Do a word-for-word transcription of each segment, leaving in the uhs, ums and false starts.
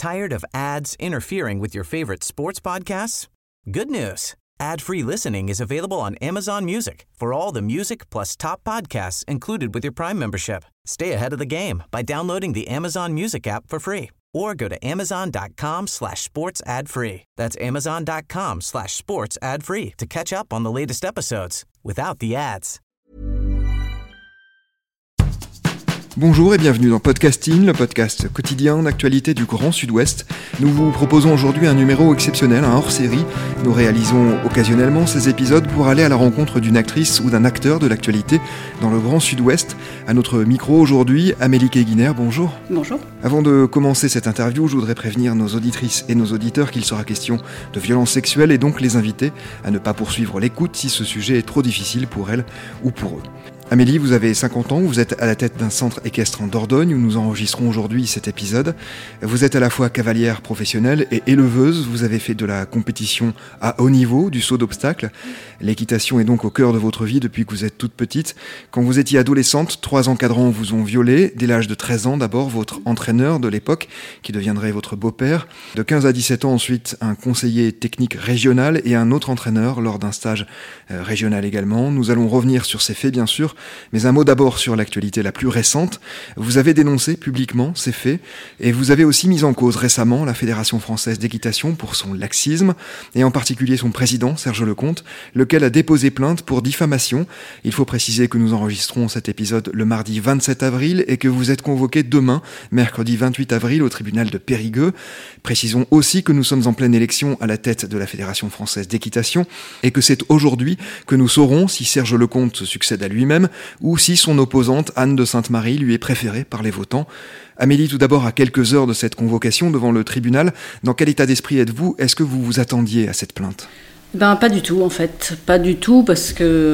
Tired of ads interfering with your favorite sports podcasts? Good news. Ad-free listening is available on Amazon Music for all the music plus top podcasts included with your Prime membership. Stay ahead of the game by downloading the Amazon Music app for free or go to amazon.com slash sports ad free. That's amazon.com slash sports ad free to catch up on the latest episodes without the ads. Bonjour et bienvenue dans Podcasting, le podcast quotidien d'actualité du Grand Sud-Ouest. Nous vous proposons aujourd'hui un numéro exceptionnel, un hors-série. Nous réalisons occasionnellement ces épisodes pour aller à la rencontre d'une actrice ou d'un acteur de l'actualité dans le Grand Sud-Ouest. À notre micro aujourd'hui, Amélie Keguiner, bonjour. Bonjour. Avant de commencer cette interview, je voudrais prévenir nos auditrices et nos auditeurs qu'il sera question de violences sexuelles et donc les inviter à ne pas poursuivre l'écoute si ce sujet est trop difficile pour elles ou pour eux. Amélie, vous avez cinquante ans, vous êtes à la tête d'un centre équestre en Dordogne où nous enregistrons aujourd'hui cet épisode. Vous êtes à la fois cavalière professionnelle et éleveuse, vous avez fait de la compétition à haut niveau, du saut d'obstacles. L'équitation est donc au cœur de votre vie depuis que vous êtes toute petite. Quand vous étiez adolescente, trois encadrants vous ont violée. Dès l'âge de treize ans, d'abord votre entraîneur de l'époque, qui deviendrait votre beau-père. De quinze à dix-sept ans ensuite, un conseiller technique régional et un autre entraîneur lors d'un stage euh, régional également. Nous allons revenir sur ces faits bien sûr, mais un mot d'abord sur l'actualité la plus récente. Vous avez dénoncé publiquement ces faits et vous avez aussi mis en cause récemment la Fédération française d'équitation pour son laxisme et en particulier son président Serge Lecomte, lequel a déposé plainte pour diffamation. Il faut préciser que nous enregistrons cet épisode le mardi vingt-sept avril et que vous êtes convoqué demain, mercredi vingt-huit avril, au tribunal de Périgueux. Précisons aussi que nous sommes en pleine élection à la tête de la Fédération française d'équitation et que c'est aujourd'hui que nous saurons si Serge Lecomte se succède à lui-même ou si son opposante Anne de Sainte-Marie lui est préférée par les votants. Amélie, tout d'abord, à quelques heures de cette convocation devant le tribunal, dans quel état d'esprit êtes-vous ? Est-ce que vous vous attendiez à cette plainte ? Ben, pas du tout, en fait. Pas du tout, parce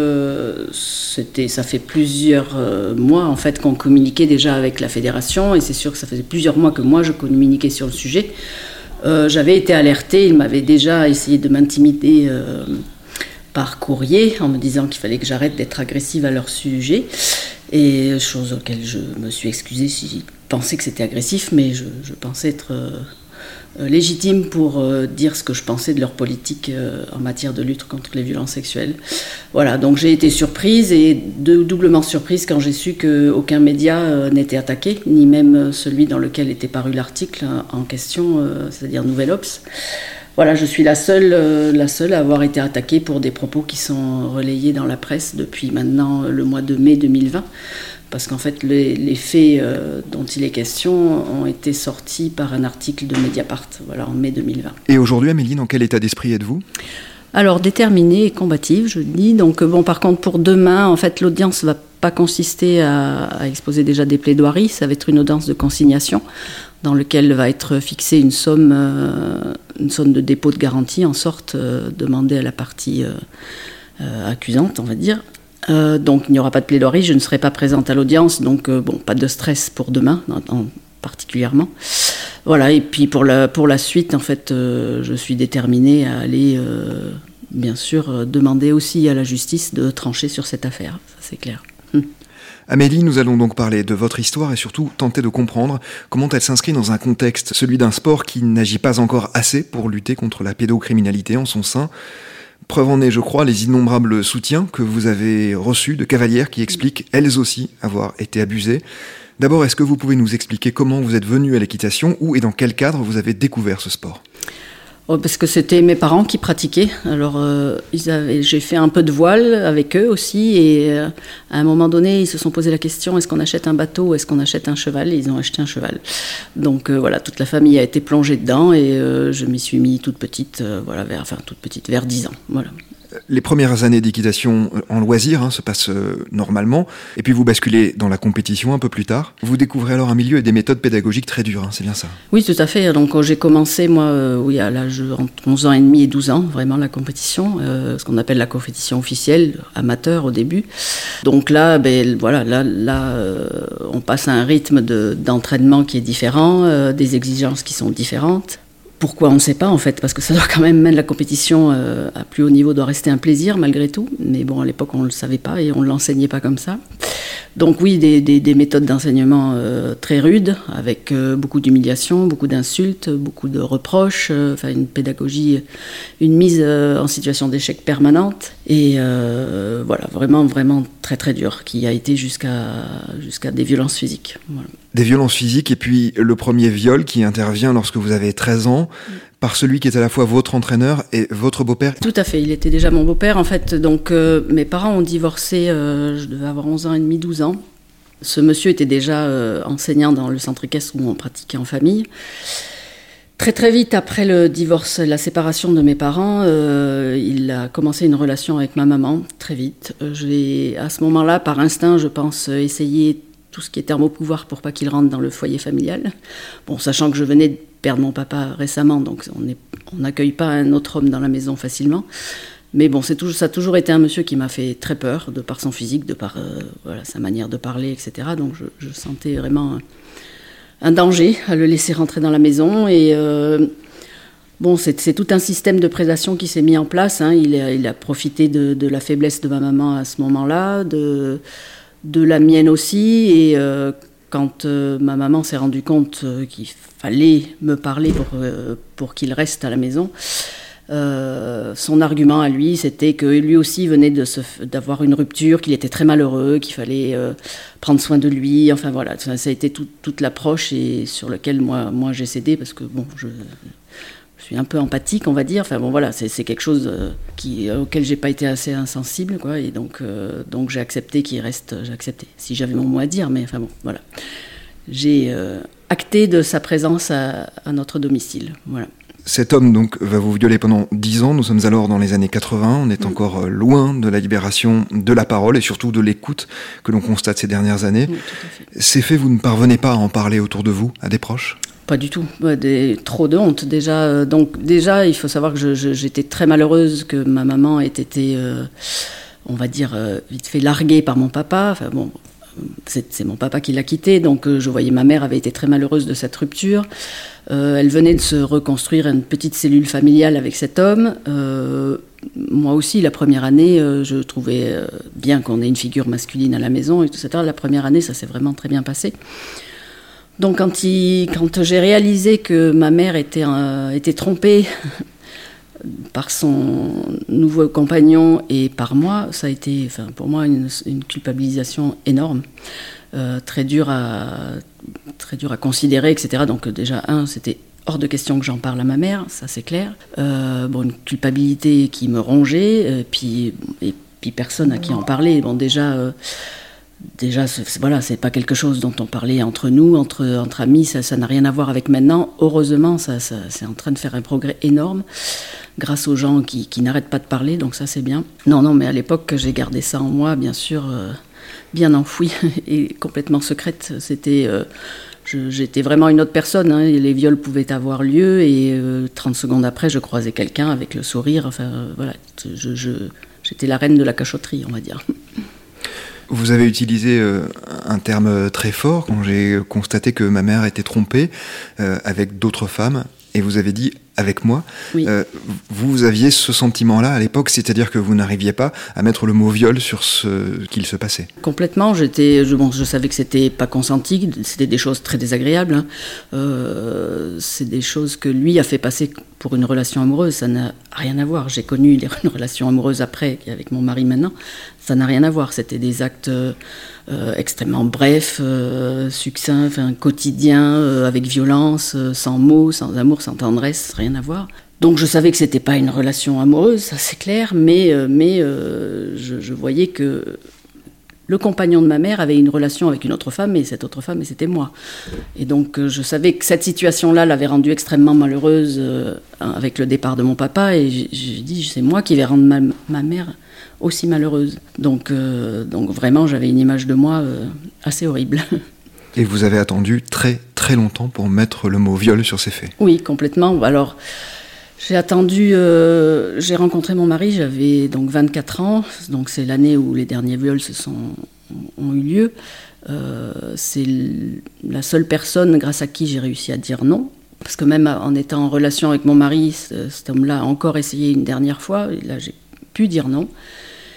que c'était, ça fait plusieurs euh, mois, en fait, qu'on communiquait déjà avec la fédération, et c'est sûr que ça faisait plusieurs mois que moi, je communiquais sur le sujet. Euh, j'avais été alertée, ils m'avaient déjà essayé de m'intimider euh, par courrier, en me disant qu'il fallait que j'arrête d'être agressive à leur sujet, et chose auquel je me suis excusée si je pensais que c'était agressif, mais je, je pensais être euh, légitime pour euh, dire ce que je pensais de leur politique euh, en matière de lutte contre les violences sexuelles. Voilà, donc j'ai été surprise, et de, doublement surprise quand j'ai su qu'aucun média euh, n'était attaqué, ni même celui dans lequel était paru l'article en question, euh, c'est-à-dire Nouvelle Obs. Voilà, je suis la seule, euh, la seule à avoir été attaquée pour des propos qui sont relayés dans la presse depuis maintenant le mois de mai deux mille vingt. Parce qu'en fait, les, les faits euh, dont il est question ont été sortis par un article de Mediapart, voilà, en mai deux mille vingt. Et aujourd'hui, Amélie, dans quel état d'esprit êtes-vous ? Alors, déterminée et combative, je dis. Donc, bon, par contre, pour demain, en fait, l'audience ne va pas consister à, à exposer déjà des plaidoiries. Ça va être une audience de consignation dans laquelle va être fixée une somme, euh, une somme de dépôt de garantie, en sorte euh, demandée à la partie euh, euh, accusante, on va dire. Euh, donc il n'y aura pas de plaidoirie, je ne serai pas présente à l'audience, donc euh, bon, pas de stress pour demain, en, en, particulièrement. Voilà, et puis pour la, pour la suite, en fait, euh, je suis déterminée à aller, euh, bien sûr, euh, demander aussi à la justice de trancher sur cette affaire, ça c'est clair. Hum. Amélie, nous allons donc parler de votre histoire et surtout tenter de comprendre comment elle s'inscrit dans un contexte, celui d'un sport qui n'agit pas encore assez pour lutter contre la pédocriminalité en son sein. Preuve en est, je crois, les innombrables soutiens que vous avez reçus de cavalières qui expliquent, elles aussi, avoir été abusées. D'abord, est-ce que vous pouvez nous expliquer comment vous êtes venue à l'équitation, où et dans quel cadre vous avez découvert ce sport ? Oh, parce que c'était mes parents qui pratiquaient. Alors, euh, ils avaient, j'ai fait un peu de voile avec eux aussi. Et euh, à un moment donné, ils se sont posé la question, est-ce qu'on achète un bateau ou est-ce qu'on achète un cheval ? Et ils ont acheté un cheval. Donc euh, voilà, toute la famille a été plongée dedans. Et euh, je m'y suis mis toute petite, euh, voilà, vers, enfin toute petite, vers dix ans. Voilà. Les premières années d'équitation en loisir hein, se passent euh, normalement, et puis vous basculez dans la compétition un peu plus tard. Vous découvrez alors un milieu et des méthodes pédagogiques très dures, hein, c'est bien ça ? Oui, tout à fait. Donc quand j'ai commencé, moi, euh, oui, à l'âge entre onze ans et demi et douze ans, vraiment la compétition, euh, ce qu'on appelle la compétition officielle, amateur au début. Donc là, ben, voilà, là, là euh, on passe à un rythme de, d'entraînement qui est différent, euh, des exigences qui sont différentes. Pourquoi on ne sait pas en fait, parce que ça doit quand même, même la compétition euh, à plus haut niveau doit rester un plaisir malgré tout, mais bon à l'époque on ne le savait pas et on ne l'enseignait pas comme ça. Donc oui, des, des, des méthodes d'enseignement euh, très rudes, avec euh, beaucoup d'humiliation, beaucoup d'insultes, beaucoup de reproches, euh, enfin une pédagogie, une mise euh, en situation d'échec permanente, et euh, voilà, vraiment, vraiment très très dur, qui a été jusqu'à, jusqu'à des violences physiques. Voilà. Des violences physiques, et puis le premier viol qui intervient lorsque vous avez treize ans, mmh. par celui qui est à la fois votre entraîneur et votre beau-père. Tout à fait, il était déjà mon beau-père en fait, donc euh, mes parents ont divorcé, euh, je devais avoir onze ans et demi, douze ans. Ce monsieur était déjà euh, enseignant dans le centre équestre où on pratiquait en famille. Très très vite après le divorce, la séparation de mes parents, euh, il a commencé une relation avec ma maman, très vite. Euh, j'ai, à ce moment-là, par instinct, je pense, essayer tout ce qui est terme au pouvoir pour pas qu'il rentre dans le foyer familial. Bon, sachant que je venais de perdre mon papa récemment, donc on n'accueille pas un autre homme dans la maison facilement. Mais bon, c'est toujours, ça a toujours été un monsieur qui m'a fait très peur, de par son physique, de par euh, voilà, sa manière de parler, et cetera. Donc je, je sentais vraiment un, un danger à le laisser rentrer dans la maison. Et euh, bon, c'est, c'est tout un système de prédation qui s'est mis en place. Hein. Il, a, il a profité de, de la faiblesse de ma maman à ce moment-là, de... de la mienne aussi, et euh, quand euh, ma maman s'est rendue compte euh, qu'il fallait me parler pour, euh, pour qu'il reste à la maison, euh, son argument à lui, c'était que lui aussi venait de se, d'avoir une rupture, qu'il était très malheureux, qu'il fallait euh, prendre soin de lui, enfin voilà, ça, ça a été tout, toute l'approche et sur lequel moi, moi j'ai cédé, parce que bon, je... Je suis un peu empathique, on va dire. Enfin bon, voilà, c'est, c'est quelque chose euh, qui, auquel j'ai pas été assez insensible, quoi. Et donc, euh, donc j'ai accepté qu'il reste. J'ai accepté, si j'avais mon mot à dire, mais enfin bon, voilà. J'ai euh, acté de sa présence à, à notre domicile. Voilà. Cet homme donc va vous violer pendant dix ans. Nous sommes alors dans les années quatre-vingts. On est mmh. encore loin de la libération de la parole et surtout de l'écoute que l'on constate ces dernières années. Oui, tout à fait. Ces faits, vous ne parvenez pas à en parler autour de vous, à des proches ? Pas du tout, des, trop de honte déjà. Donc déjà, il faut savoir que je, je, j'étais très malheureuse que ma maman ait été, euh, on va dire, euh, vite fait larguée par mon papa. Enfin bon, c'est, c'est mon papa qui l'a quittée, donc euh, je voyais ma mère avait été très malheureuse de cette rupture. Euh, elle venait de se reconstruire une petite cellule familiale avec cet homme. Euh, moi aussi, la première année, euh, je trouvais euh, bien qu'on ait une figure masculine à la maison et tout ça. La première année, ça s'est vraiment très bien passé. Donc quand, il, quand j'ai réalisé que ma mère était, euh, était trompée par son nouveau compagnon et par moi, ça a été enfin, pour moi une, une culpabilisation énorme, euh, très dure à, très dure à considérer, et cetera. Donc déjà, un, c'était hors de question que j'en parle à ma mère, ça c'est clair. Euh, bon, une culpabilité qui me rongeait, et puis, et puis personne à qui en parler. Bon, déjà... Euh, Déjà, c'est, voilà, c'est pas quelque chose dont on parlait entre nous, entre, entre amis, ça, ça n'a rien à voir avec maintenant. Heureusement, ça, ça, c'est en train de faire un progrès énorme grâce aux gens qui, qui n'arrêtent pas de parler, donc ça c'est bien. Non, non, mais à l'époque, j'ai gardé ça en moi, bien sûr, euh, bien enfouie et complètement secrète. C'était, euh, je, j'étais vraiment une autre personne, hein, et les viols pouvaient avoir lieu et euh, trente secondes après, je croisais quelqu'un avec le sourire. Enfin, euh, voilà, je, je, j'étais la reine de la cachotterie, on va dire. Vous avez utilisé euh, un terme très fort quand j'ai constaté que ma mère était trompée euh, avec d'autres femmes, et vous avez dit « avec moi oui. ». Euh, vous aviez ce sentiment-là à l'époque, c'est-à-dire que vous n'arriviez pas à mettre le mot viol sur ce qu'il se passait. Complètement, j'étais, je, bon, je savais que c'était pas consenti, c'était des choses très désagréables. Hein. Euh, c'est des choses que lui a fait passer pour une relation amoureuse, ça n'a rien à voir. J'ai connu les, une relation amoureuse après, avec mon mari maintenant, ça n'a rien à voir. C'était des actes euh, extrêmement brefs, euh, succincts, enfin, quotidiens, euh, avec violence, euh, sans mots, sans amour, sans tendresse, rien à voir. Donc je savais que c'était pas une relation amoureuse, ça c'est clair, mais, euh, mais euh, je, je voyais que le compagnon de ma mère avait une relation avec une autre femme, et cette autre femme, c'était moi. Et donc euh, je savais que cette situation-là l'avait rendue extrêmement malheureuse euh, avec le départ de mon papa, et j'ai, j'ai dit, c'est moi qui vais rendre ma, ma mère aussi malheureuse. Donc, euh, donc vraiment, j'avais une image de moi euh, assez horrible. Et vous avez attendu très très longtemps pour mettre le mot viol sur ces faits. Oui, complètement. Alors, j'ai attendu, euh, j'ai rencontré mon mari, j'avais donc vingt-quatre ans, donc c'est l'année où les derniers viols se sont, ont eu lieu. Euh, c'est la seule personne grâce à qui j'ai réussi à dire non. Parce que même en étant en relation avec mon mari, cet homme-là a encore essayé une dernière fois, et là j'ai pu dire non.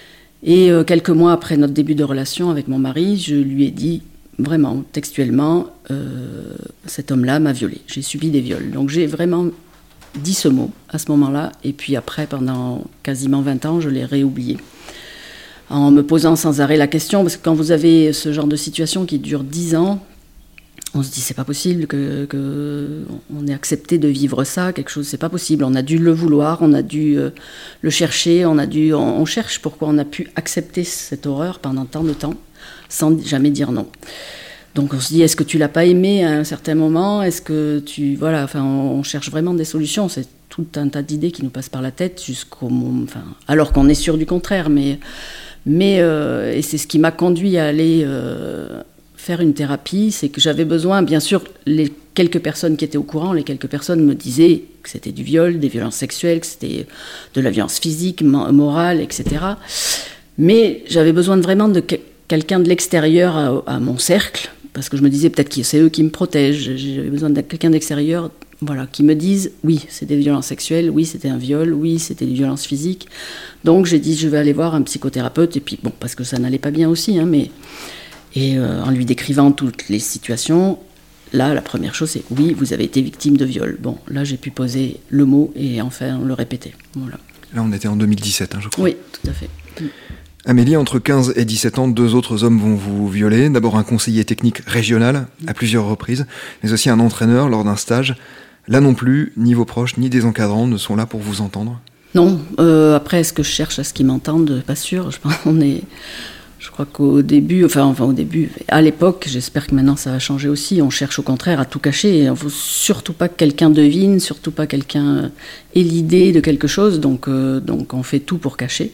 Et euh, quelques mois après notre début de relation avec mon mari, je lui ai dit, vraiment, textuellement, euh, cet homme-là m'a violée. J'ai subi des viols. Donc j'ai vraiment dit ce mot à ce moment-là. Et puis après, pendant quasiment vingt ans, je l'ai réoublié. En me posant sans arrêt la question, parce que quand vous avez ce genre de situation qui dure dix ans, on se dit c'est pas possible que, que on ait accepté de vivre ça, quelque chose, c'est pas possible. On a dû le vouloir, on a dû euh, le chercher, on a dû, on, on cherche pourquoi on a pu accepter cette horreur pendant tant de temps, sans jamais dire non. Donc on se dit, est-ce que tu l'as pas aimé à un certain moment ? Est-ce que tu... Voilà, enfin, on, on cherche vraiment des solutions. C'est tout un tas d'idées qui nous passent par la tête, jusqu'au moment... Enfin, alors qu'on est sûr du contraire. Mais, mais euh, et c'est ce qui m'a conduit à aller euh, faire une thérapie. C'est que j'avais besoin, bien sûr, les quelques personnes qui étaient au courant, les quelques personnes me disaient que c'était du viol, des violences sexuelles, que c'était de la violence physique, morale, et cetera. Mais j'avais besoin de vraiment de quelqu'un de l'extérieur à, à mon cercle, parce que je me disais peut-être que c'est eux qui me protègent. J'avais besoin de quelqu'un d'extérieur, voilà, qui me dise oui, c'était des violences sexuelles, oui, c'était un viol, oui, c'était des violences physiques. Donc j'ai dit je vais aller voir un psychothérapeute, et puis bon, parce que ça n'allait pas bien aussi, hein, mais et euh, en lui décrivant toutes les situations, là la première chose c'est oui, vous avez été victime de viol. Bon, là j'ai pu poser le mot et enfin le répéter. Voilà. Là on était en deux mille dix-sept, hein, je crois. Oui, tout à fait. Mm. Amélie, entre quinze et dix-sept ans, deux autres hommes vont vous violer. D'abord un conseiller technique régional, à plusieurs reprises, mais aussi un entraîneur lors d'un stage. Là non plus, ni vos proches, ni des encadrants ne sont là pour vous entendre. Non, euh, après, est-ce que je cherche à ce qu'ils m'entendent ? Pas sûr. Je pense qu'on est... Je crois qu'au début, enfin, enfin au début, à l'époque, j'espère que maintenant ça va changer aussi, on cherche au contraire à tout cacher. Il ne faut surtout pas que quelqu'un devine, surtout pas que quelqu'un ait l'idée de quelque chose, donc, euh, donc on fait tout pour cacher.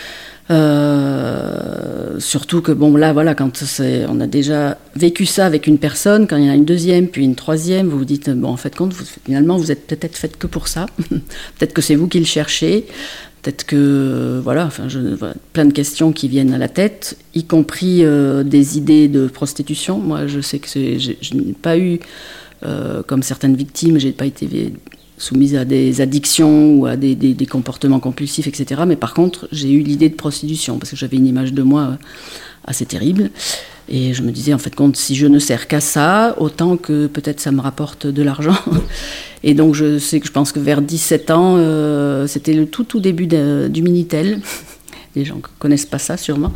Euh, surtout que bon là voilà, quand c'est, on a déjà vécu ça avec une personne, quand il y en a une deuxième puis une troisième, vous vous dites bon en fait compte vous, finalement vous êtes peut-être faite que pour ça. Peut-être que c'est vous qui le cherchez, peut-être que voilà, enfin je, voilà, plein de questions qui viennent à la tête, y compris euh, des idées de prostitution. Moi je sais que c'est, je, je n'ai pas eu euh, comme certaines victimes, j'ai pas été soumise à des addictions ou à des, des, des comportements compulsifs, et cetera. Mais par contre, j'ai eu l'idée de prostitution, parce que j'avais une image de moi assez terrible. Et je me disais, en fait, compte, si je ne sers qu'à ça, autant que peut-être ça me rapporte de l'argent. Et donc, je sais que je pense que vers dix-sept ans, euh, c'était le tout, tout début de, du Minitel. Les gens ne connaissent pas ça, sûrement.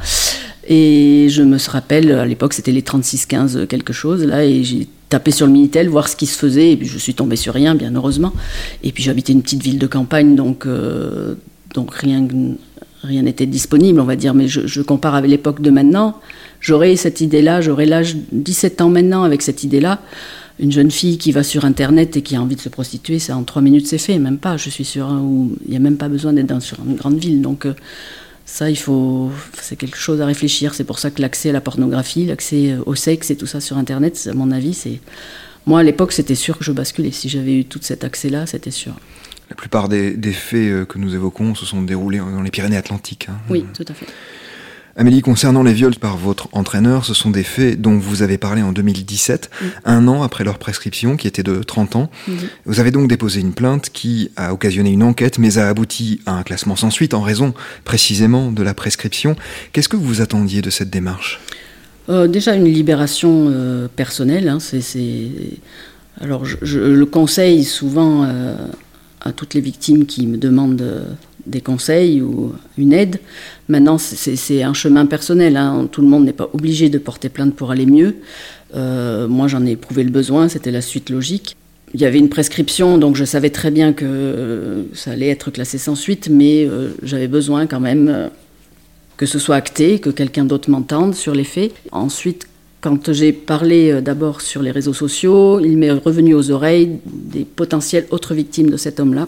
Et je me rappelle, à l'époque, c'était les trente-six quinze quelque chose, là, et j'ai tapé sur le Minitel, voir ce qui se faisait, et puis je suis tombée sur rien, bien heureusement. Et puis j'habitais une petite ville de campagne, donc, euh, donc rien, rien n'était disponible, on va dire. Mais je, je compare avec l'époque de maintenant, j'aurais cette idée-là, j'aurais l'âge dix-sept ans maintenant avec cette idée-là. Une jeune fille qui va sur Internet et qui a envie de se prostituer, ça en trois minutes c'est fait, même pas, je suis sûre, hein, où il n'y a même pas besoin d'être dans, sur une grande ville. Donc euh, ça, il faut, c'est quelque chose à réfléchir. C'est pour ça que l'accès à la pornographie, l'accès au sexe et tout ça sur Internet, à mon avis, c'est... Moi, à l'époque, c'était sûr que je basculais. Si j'avais eu tout cet accès-là, c'était sûr. La plupart des, des faits que nous évoquons se sont déroulés dans les Pyrénées-Atlantiques. Hein. Oui, tout à fait. Amélie, concernant les viols par votre entraîneur, ce sont des faits dont vous avez parlé en deux mille dix-sept, mmh. un an après leur prescription, qui était de trente ans. Mmh. Vous avez donc déposé une plainte qui a occasionné une enquête, mais a abouti à un classement sans suite, en raison précisément de la prescription. Qu'est-ce que vous attendiez de cette démarche ? euh, Déjà une libération euh, personnelle. Hein, c'est, c'est... Alors je, je le conseille souvent euh, à toutes les victimes qui me demandent... Euh, des conseils ou une aide. Maintenant, c'est, c'est un chemin personnel. Hein. Tout le monde n'est pas obligé de porter plainte pour aller mieux. Euh, moi, j'en ai éprouvé le besoin, c'était la suite logique. Il y avait une prescription, donc je savais très bien que euh, ça allait être classé sans suite, mais euh, j'avais besoin quand même euh, que ce soit acté, que quelqu'un d'autre m'entende sur les faits. Ensuite, quand j'ai parlé euh, d'abord sur les réseaux sociaux, il m'est revenu aux oreilles des potentielles autres victimes de cet homme-là.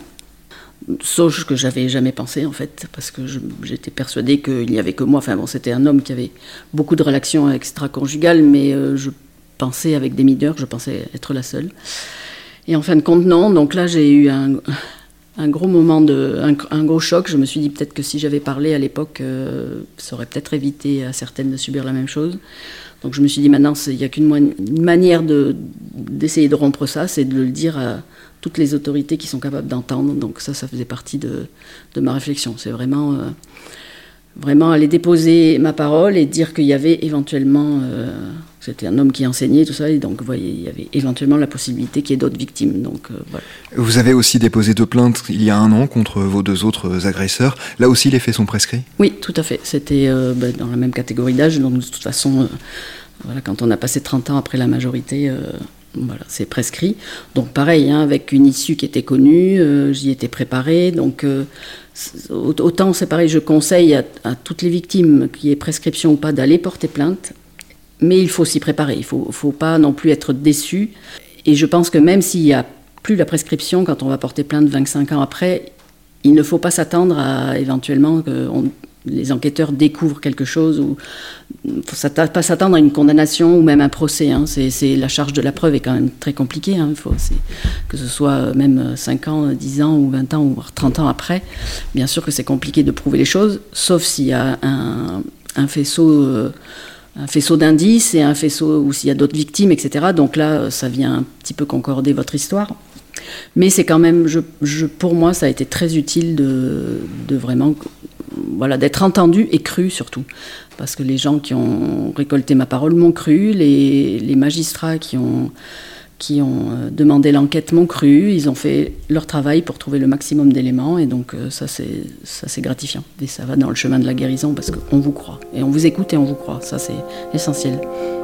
Chose que j'avais jamais pensé en fait, parce que je, j'étais persuadée qu'il n'y avait que moi. Enfin bon, c'était un homme qui avait beaucoup de relations extra-conjugales, mais euh, je pensais avec des mineurs, je pensais être la seule. Et en fin de compte, non. Donc là, j'ai eu un, un gros moment, de, un, un gros choc. Je me suis dit peut-être que si j'avais parlé à l'époque, euh, ça aurait peut-être évité à certaines de subir la même chose. Donc je me suis dit maintenant, il n'y a qu'une mo- une manière de, d'essayer de rompre ça, c'est de le dire à toutes les autorités qui sont capables d'entendre. Donc ça, ça faisait partie de, de ma réflexion. C'est vraiment... Euh, vraiment aller déposer ma parole et dire qu'il y avait éventuellement... Euh, c'était un homme qui enseignait, tout ça, et donc vous voyez, il y avait éventuellement la possibilité qu'il y ait d'autres victimes. Donc, euh, voilà. Vous avez aussi déposé deux plaintes il y a un an contre vos deux autres agresseurs. Là aussi, les faits sont prescrits ? Oui, tout à fait. C'était euh, bah, dans la même catégorie d'âge. Donc de toute façon, euh, voilà, quand on a passé trente ans après la majorité, euh, voilà, c'est prescrit. Donc pareil, hein, avec une issue qui était connue, euh, j'y étais préparée. Donc euh, autant c'est pareil, je conseille à, à toutes les victimes, qu'il y ait prescription ou pas, d'aller porter plainte. Mais il faut s'y préparer, il ne faut, faut pas non plus être déçu. Et je pense que même s'il n'y a plus la prescription, quand on va porter plainte vingt-cinq ans après, il ne faut pas s'attendre à éventuellement que on, les enquêteurs découvrent quelque chose. Il ne faut pas s'attendre à une condamnation ou même un procès. Hein. C'est, c'est, la charge de la preuve est quand même très compliquée. Hein. Il faut, c'est, que ce soit même cinq ans, dix ans ou vingt ans ou trente ans après. Bien sûr que c'est compliqué de prouver les choses, sauf s'il y a un, un faisceau... Euh, un faisceau d'indices et un faisceau où s'il y a d'autres victimes, et cetera. Donc là, ça vient un petit peu concorder votre histoire. Mais c'est quand même, je, je, pour moi, ça a été très utile de, de vraiment, voilà, d'être entendu et cru surtout. Parce que les gens qui ont récolté ma parole m'ont cru, les, les magistrats qui ont, qui ont demandé l'enquête m'ont cru, ils ont fait leur travail pour trouver le maximum d'éléments, et donc ça c'est, ça c'est gratifiant. Et ça va dans le chemin de la guérison parce qu'on vous croit, et on vous écoute et on vous croit, ça c'est essentiel.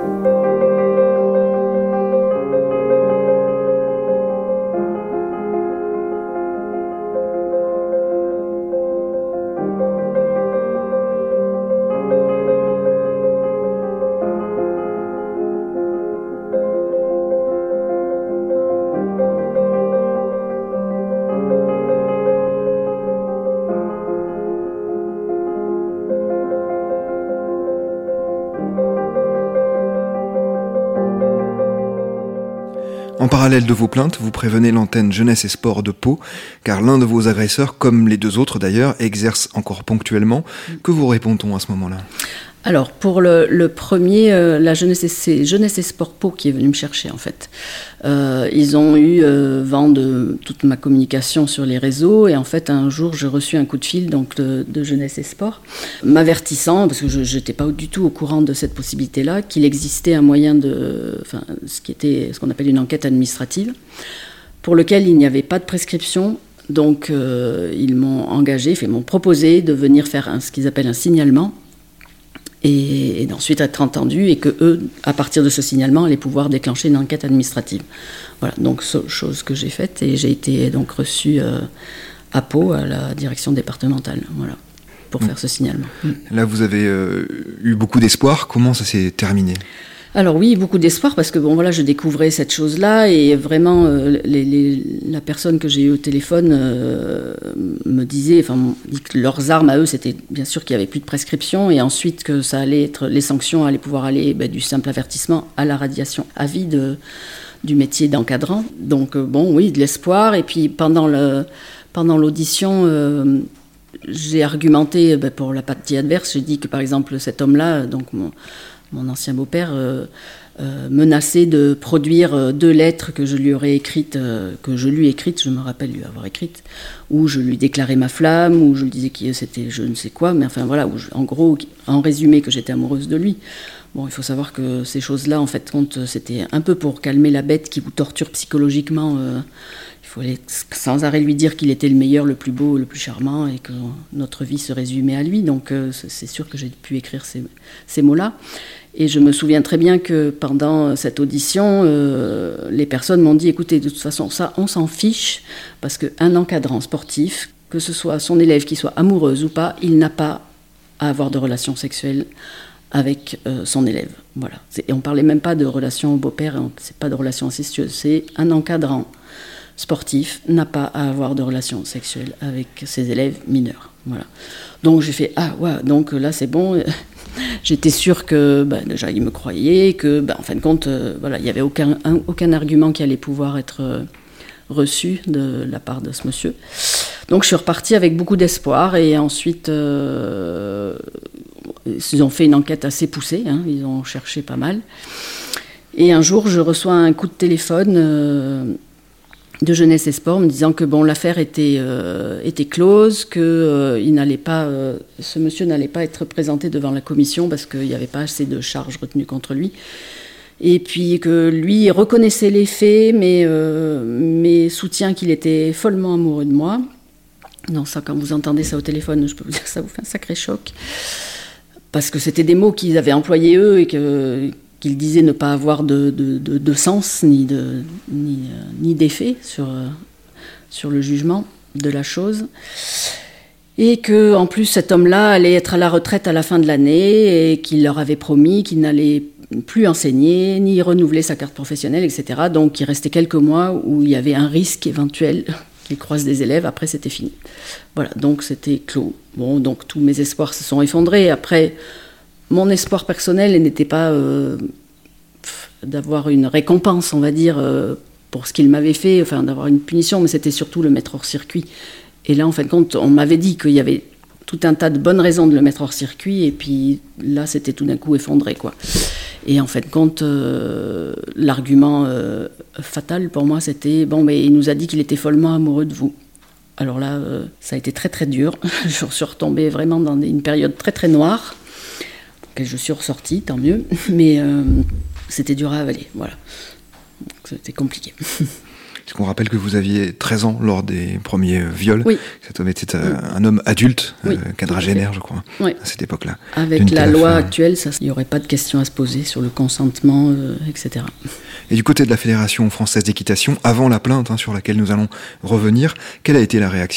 En parallèle de vos plaintes, vous prévenez l'antenne Jeunesse et Sport de Pau, car l'un de vos agresseurs, comme les deux autres d'ailleurs, exerce encore ponctuellement. Que vous répond-on à ce moment-là ? Alors, pour le, le premier, euh, la Jeunesse et, c'est Jeunesse et Sport Pau qui est venu me chercher, en fait. Euh, ils ont eu euh, vent de toute ma communication sur les réseaux, et en fait, un jour, j'ai reçu un coup de fil donc, de, de Jeunesse et Sport, m'avertissant, parce que je n'étais pas du tout au courant de cette possibilité-là, qu'il existait un moyen de... Enfin, ce qui était ce qu'on appelle une enquête administrative, pour lequel il n'y avait pas de prescription. Donc, euh, ils m'ont engagé, ils m'ont proposé de venir faire un, ce qu'ils appellent un signalement, et, et d'ensuite être entendu, et que eux, à partir de ce signalement, allaient pouvoir déclencher une enquête administrative. Voilà, donc chose que j'ai faite, et j'ai été donc reçue euh, à Pau, à la direction départementale, voilà, pour mmh. faire ce signalement. Là, vous avez euh, eu beaucoup d'espoir. Comment ça s'est terminé ? Alors oui, beaucoup d'espoir, parce que bon voilà, je découvrais cette chose-là, et vraiment euh, les, les, la personne que j'ai eue au téléphone euh, me disait, enfin, dit que leurs armes à eux, c'était bien sûr qu'il n'y avait plus de prescription, et ensuite que ça allait être, les sanctions allaient pouvoir aller ben, du simple avertissement à la radiation à vie de, du métier d'encadrant. Donc euh, bon, oui, de l'espoir. Et puis pendant le, pendant l'audition. Euh, j'ai argumenté ben, pour la partie adverse. J'ai dit que par exemple cet homme-là, donc mon Mon ancien beau-père euh, euh, menaçait de produire euh, deux lettres que je lui aurais écrites, euh, que je lui ai écrites, je me rappelle lui avoir écrites, où je lui déclarais ma flamme, où je lui disais que c'était je ne sais quoi, mais enfin voilà, où je, en gros, en résumé, que j'étais amoureuse de lui. Bon, il faut savoir que ces choses-là, en fait, compte, c'était un peu pour calmer la bête qui vous torture psychologiquement. Euh, il fallait sans arrêt lui dire qu'il était le meilleur, le plus beau, le plus charmant, et que notre vie se résumait à lui. Donc euh, c'est sûr que j'ai pu écrire ces, ces mots-là. Et je me souviens très bien que pendant cette audition, euh, les personnes m'ont dit, écoutez, de toute façon, ça, on s'en fiche, parce qu'un encadrant sportif, que ce soit son élève qui soit amoureuse ou pas, il n'a pas à avoir de relations sexuelles avec euh, son élève. Voilà. Et on ne parlait même pas de relation au beau-père, c'est pas de relation incestueuse, c'est un encadrant sportif n'a pas à avoir de relations sexuelles avec ses élèves mineurs. Voilà. Donc j'ai fait, ah ouais, donc là c'est bon. J'étais sûre que, bah, déjà, il me croyait, que, bah, en fin de compte, euh, voilà, il n'y avait aucun, un, aucun argument qui allait pouvoir être euh, reçu de la part de ce monsieur. Donc, je suis repartie avec beaucoup d'espoir, et ensuite, euh, ils ont fait une enquête assez poussée, hein, ils ont cherché pas mal. Et un jour, je reçois un coup de téléphone euh, de Jeunesse et Sport, me disant que bon, l'affaire était, euh, était close, que euh, il n'allait pas, euh, ce monsieur n'allait pas être présenté devant la commission parce qu'il n'y avait pas assez de charges retenues contre lui. Et puis que lui reconnaissait les faits, mais, euh, mais soutient qu'il était follement amoureux de moi. Non, ça, quand vous entendez ça au téléphone, je peux vous dire que ça vous fait un sacré choc. Parce que c'était des mots qu'ils avaient employés eux et que, qu'ils disaient ne pas avoir de, de, de, de sens ni, de, ni, euh, ni d'effet sur, euh, sur le jugement de la chose. Et qu'en plus, cet homme-là allait être à la retraite à la fin de l'année et qu'il leur avait promis qu'il n'allait plus enseigner, ni renouveler sa carte professionnelle, et cetera. Donc il restait quelques mois où il y avait un risque éventuel qu'il croise des élèves, après c'était fini. Voilà, donc c'était clos. Bon, donc tous mes espoirs se sont effondrés. Après, mon espoir personnel n'était pas euh, d'avoir une récompense, on va dire, euh, pour ce qu'il m'avait fait, enfin d'avoir une punition, mais c'était surtout le mettre hors circuit. Et là, en fin de compte, on m'avait dit qu'il y avait tout un tas de bonnes raisons de le mettre hors circuit, et puis là, c'était tout d'un coup effondré, quoi. Et en fin de compte, euh, l'argument euh, fatal pour moi, c'était « Bon, mais il nous a dit qu'il était follement amoureux de vous ». Alors là, euh, ça a été très très dur. Je suis retombée vraiment dans une période très très noire. Et je suis ressortie, tant mieux. Mais euh, c'était dur à avaler, voilà. Donc, c'était compliqué. Est-ce qu'on rappelle que vous aviez treize ans lors des premiers viols? Oui. Cet homme était euh, un homme adulte, oui. euh, quadragénaire, je crois, oui. à cette époque-là. Avec la loi actuelle, il n'y aurait pas de questions à se poser sur le consentement, euh, et cetera. Et du côté de la Fédération française d'équitation, avant la plainte hein, sur laquelle nous allons revenir, quelle a été la réaction ?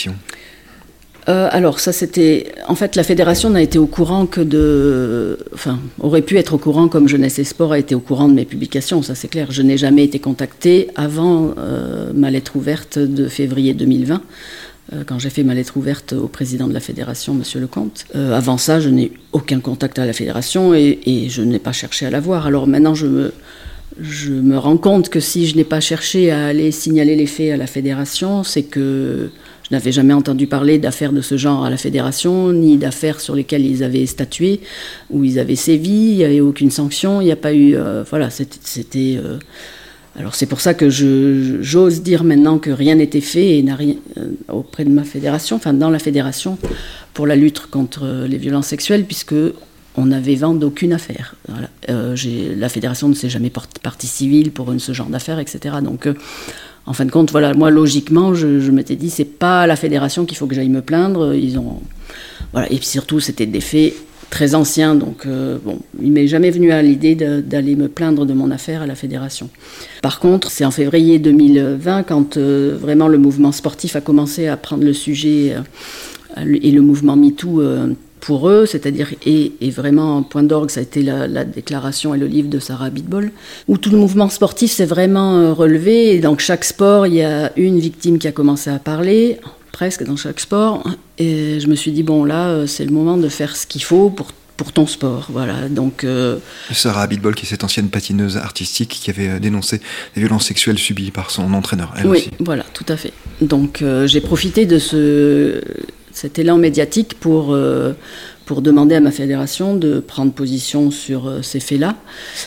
Euh, alors ça c'était, en fait la fédération n'a été au courant que de, enfin aurait pu être au courant comme Jeunesse et Sport a été au courant de mes publications, ça c'est clair. Je n'ai jamais été contactée avant euh, ma lettre ouverte de février deux mille vingt, euh, quand j'ai fait ma lettre ouverte au président de la fédération, Monsieur Lecomte. Euh, avant ça je n'ai aucun contact à la fédération et, et je n'ai pas cherché à la voir. Alors maintenant je me Je me rends compte que si je n'ai pas cherché à aller signaler les faits à la fédération, c'est que je n'avais jamais entendu parler d'affaires de ce genre à la fédération, ni d'affaires sur lesquelles ils avaient statué, où ils avaient sévi, il n'y avait aucune sanction, il n'y a pas eu... Euh, voilà, c'était... c'était euh, alors c'est pour ça que je, j'ose dire maintenant que rien n'était fait et n'a rien, euh, auprès de ma fédération, enfin dans la fédération, pour la lutte contre les violences sexuelles, puisque... on n'avait vent d'aucune affaire. Voilà. Euh, j'ai, la fédération ne s'est jamais portée partie civile pour une, ce genre d'affaires, et cetera. Donc, euh, en fin de compte, voilà, moi, logiquement, je, je m'étais dit, c'est pas à la fédération qu'il faut que j'aille me plaindre. Ils ont, voilà. Et puis surtout, c'était des faits très anciens. Donc, euh, bon, il m'est jamais venu à l'idée de, d'aller me plaindre de mon affaire à la fédération. Par contre, c'est en février deux mille vingt, quand euh, vraiment le mouvement sportif a commencé à prendre le sujet euh, et le mouvement MeToo euh, pour eux, c'est-à-dire, et, et vraiment, point d'orgue, ça a été la, la déclaration et le livre de Sarah Abitbol, où tout le mouvement sportif s'est vraiment euh, relevé, et dans chaque sport, il y a une victime qui a commencé à parler, presque dans chaque sport, et je me suis dit, bon là, euh, c'est le moment de faire ce qu'il faut pour, pour ton sport, voilà, donc... Euh... Sarah Abitbol, qui est cette ancienne patineuse artistique qui avait dénoncé les violences sexuelles subies par son entraîneur, elle oui, aussi. Oui, voilà, tout à fait. Donc euh, j'ai profité de ce... cet élan médiatique pour, euh, pour demander à ma fédération de prendre position sur euh, ces faits-là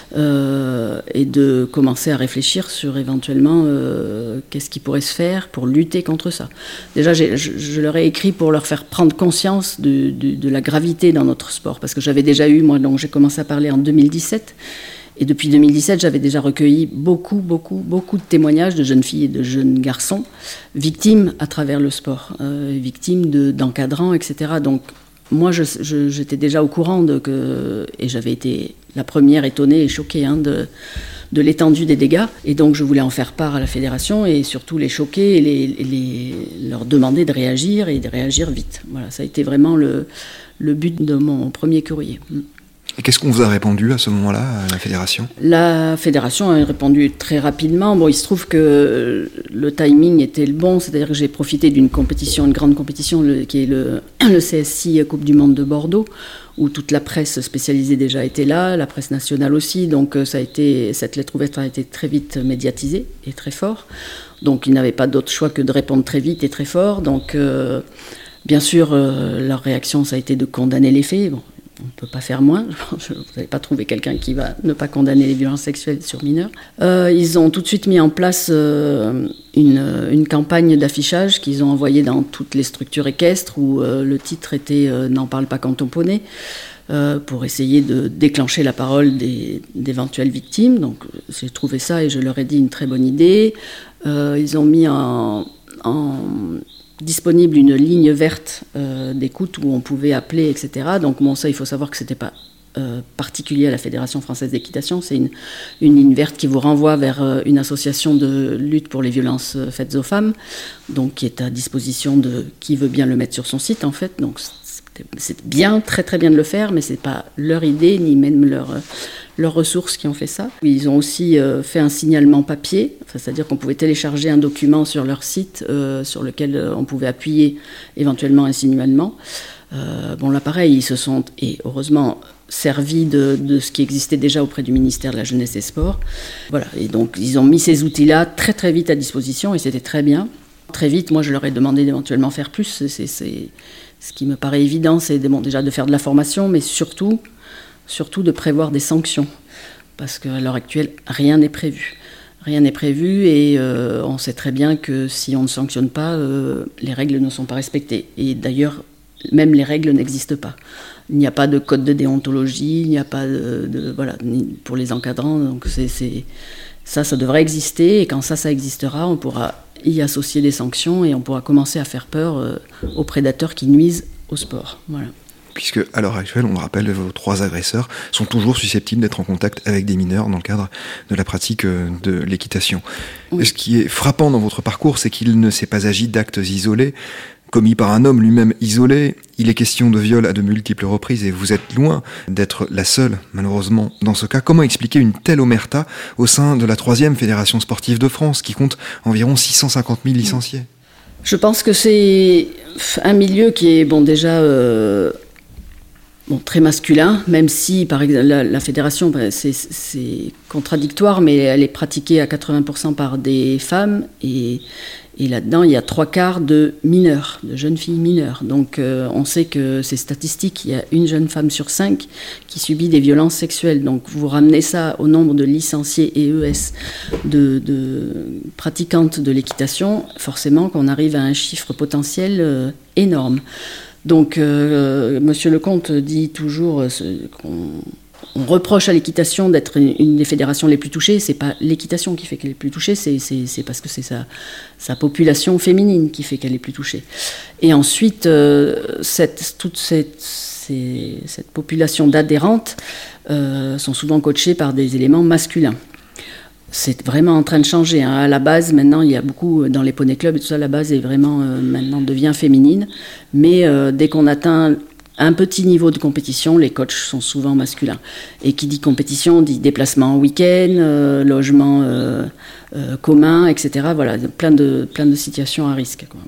euh, et de commencer à réfléchir sur éventuellement euh, qu'est-ce qui pourrait se faire pour lutter contre ça. Déjà, j'ai, je, je leur ai écrit pour leur faire prendre conscience de, de, de la gravité dans notre sport, parce que j'avais déjà eu, moi, donc j'ai commencé à parler en deux mille dix-sept, et depuis deux mille dix-sept, j'avais déjà recueilli beaucoup, beaucoup, beaucoup de témoignages de jeunes filles et de jeunes garçons victimes à travers le sport, euh, victimes de, d'encadrants, et cetera. Donc, moi, je, je, j'étais déjà au courant de que... Et j'avais été la première étonnée et choquée hein, de, de l'étendue des dégâts. Et donc, je voulais en faire part à la fédération et surtout les choquer et les, les, leur demander de réagir et de réagir vite. Voilà, ça a été vraiment le, le but de mon premier courrier. Et qu'est-ce qu'on vous a répondu à ce moment-là, à la fédération ? La fédération a répondu très rapidement. Bon, il se trouve que le timing était le bon, c'est-à-dire que j'ai profité d'une compétition, une grande compétition, le, qui est le, le C S I Coupe du Monde de Bordeaux, où toute la presse spécialisée déjà était là, la presse nationale aussi. Donc ça a été, cette lettre ouverte a été très vite médiatisée et très fort. Donc ils n'avaient pas d'autre choix que de répondre très vite et très fort. Donc euh, bien sûr, euh, leur réaction, ça a été de condamner les faits. Bon, on ne peut pas faire moins. Vous n'avez pas trouvé quelqu'un qui va ne pas condamner les violences sexuelles sur mineurs. Euh, ils ont tout de suite mis en place euh, une, une campagne d'affichage qu'ils ont envoyée dans toutes les structures équestres où euh, le titre était euh, « N'en parle pas quand on poney ». Euh, pour essayer de déclencher la parole des, d'éventuelles victimes. Donc j'ai trouvé ça et je leur ai dit une très bonne idée. Euh, ils ont mis en, en disponible une ligne verte euh, d'écoute où on pouvait appeler, et cetera. Donc bon, ça, il faut savoir que ce n'était pas euh, particulier à la Fédération française d'équitation. C'est une, une ligne verte qui vous renvoie vers euh, une association de lutte pour les violences faites aux femmes, donc qui est à disposition de qui veut bien le mettre sur son site, en fait. Donc c'est bien, très très bien de le faire, mais ce n'est pas leur idée, ni même leur, leurs ressources qui ont fait ça. Ils ont aussi euh, fait un signalement papier, enfin, c'est-à-dire qu'on pouvait télécharger un document sur leur site euh, sur lequel euh, on pouvait appuyer éventuellement un signalement. Euh, bon, là pareil, ils se sont, et heureusement, servis de, de ce qui existait déjà auprès du ministère de la Jeunesse et Sport. Voilà, et donc ils ont mis ces outils-là très très vite à disposition et c'était très bien. Très vite, moi je leur ai demandé d'éventuellement faire plus, c'est... c'est, c'est ce qui me paraît évident, c'est bon, déjà de faire de la formation, mais surtout, surtout de prévoir des sanctions. Parce qu'à l'heure actuelle, rien n'est prévu. Rien n'est prévu et euh, on sait très bien que si on ne sanctionne pas, euh, les règles ne sont pas respectées. Et d'ailleurs, même les règles n'existent pas. Il n'y a pas de code de déontologie, il n'y a pas de... de voilà, pour les encadrants. Donc c'est, c'est, ça, ça devrait exister. Et quand ça, ça existera, on pourra y associer des sanctions et on pourra commencer à faire peur euh, aux prédateurs qui nuisent au sport. Voilà. Puisque, à l'heure actuelle, on le rappelle, vos trois agresseurs sont toujours susceptibles d'être en contact avec des mineurs dans le cadre de la pratique de l'équitation. Oui. Ce qui est frappant dans votre parcours, c'est qu'il ne s'est pas agi d'actes isolés, commis par un homme lui-même isolé. Il est question de viol à de multiples reprises et vous êtes loin d'être la seule, malheureusement, dans ce cas. Comment expliquer une telle omerta au sein de la troisième Fédération sportive de France, qui compte environ six cent cinquante mille licenciés ? Je pense que c'est un milieu qui est, bon, déjà... Euh Bon, très masculin, même si par exemple la, la fédération, ben, c'est, c'est contradictoire, mais elle est pratiquée à quatre-vingts pour cent par des femmes et, et là-dedans il y a trois quarts de mineurs, de jeunes filles mineures. Donc euh, on sait que c'est statistique, il y a une jeune femme sur cinq qui subit des violences sexuelles. Donc vous ramenez ça au nombre de licenciés et E S de, de pratiquantes de l'équitation, forcément qu'on arrive à un chiffre potentiel euh, énorme. Donc, euh, Monsieur Lecomte dit toujours euh, qu'on on reproche à l'équitation d'être une, une des fédérations les plus touchées. C'est pas l'équitation qui fait qu'elle est plus touchée, c'est, c'est, c'est parce que c'est sa, sa population féminine qui fait qu'elle est plus touchée. Et ensuite, euh, cette, toute cette, ces, cette population d'adhérentes euh, sont souvent coachées par des éléments masculins. C'est vraiment en train de changer. Hein. À la base, maintenant, il y a beaucoup, dans les poney clubs et tout ça, la base est vraiment, euh, maintenant, devient féminine. Mais euh, dès qu'on atteint un petit niveau de compétition, les coachs sont souvent masculins. Et qui dit compétition, dit déplacement en week-end, euh, logement euh, euh, commun, et cetera. Voilà, plein de, plein de situations à risque, quoi.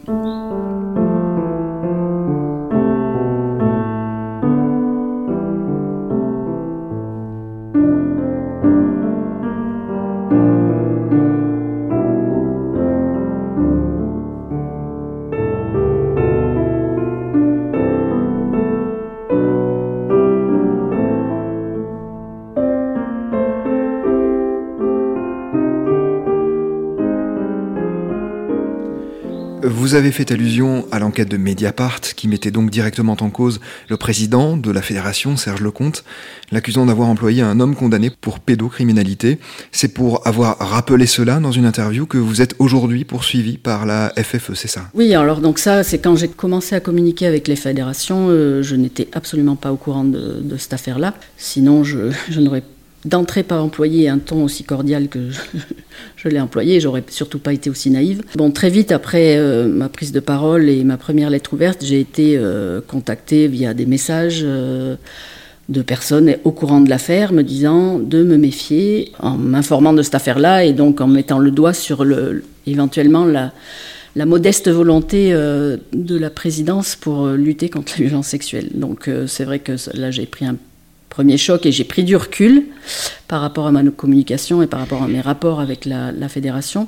Vous avez fait allusion à l'enquête de Mediapart, qui mettait donc directement en cause le président de la fédération, Serge Lecomte, l'accusant d'avoir employé un homme condamné pour pédocriminalité. C'est pour avoir rappelé cela dans une interview que vous êtes aujourd'hui poursuivi par la F F E, c'est ça ? Oui, alors donc ça, c'est quand j'ai commencé à communiquer avec les fédérations, euh, je n'étais absolument pas au courant de, de cette affaire-là. Sinon, je, je n'aurais d'entrée pas employé un ton aussi cordial que je, je l'ai employé, j'aurais surtout pas été aussi naïve. Bon, très vite après euh, ma prise de parole et ma première lettre ouverte, j'ai été euh, contactée via des messages euh, de personnes au courant de l'affaire me disant de me méfier, en m'informant de cette affaire-là et donc en mettant le doigt sur le, éventuellement la, la modeste volonté euh, de la présidence pour euh, lutter contre la violence sexuelle. Donc euh, c'est vrai que là j'ai pris un premier choc et j'ai pris du recul par rapport à ma communication et par rapport à mes rapports avec la, la fédération.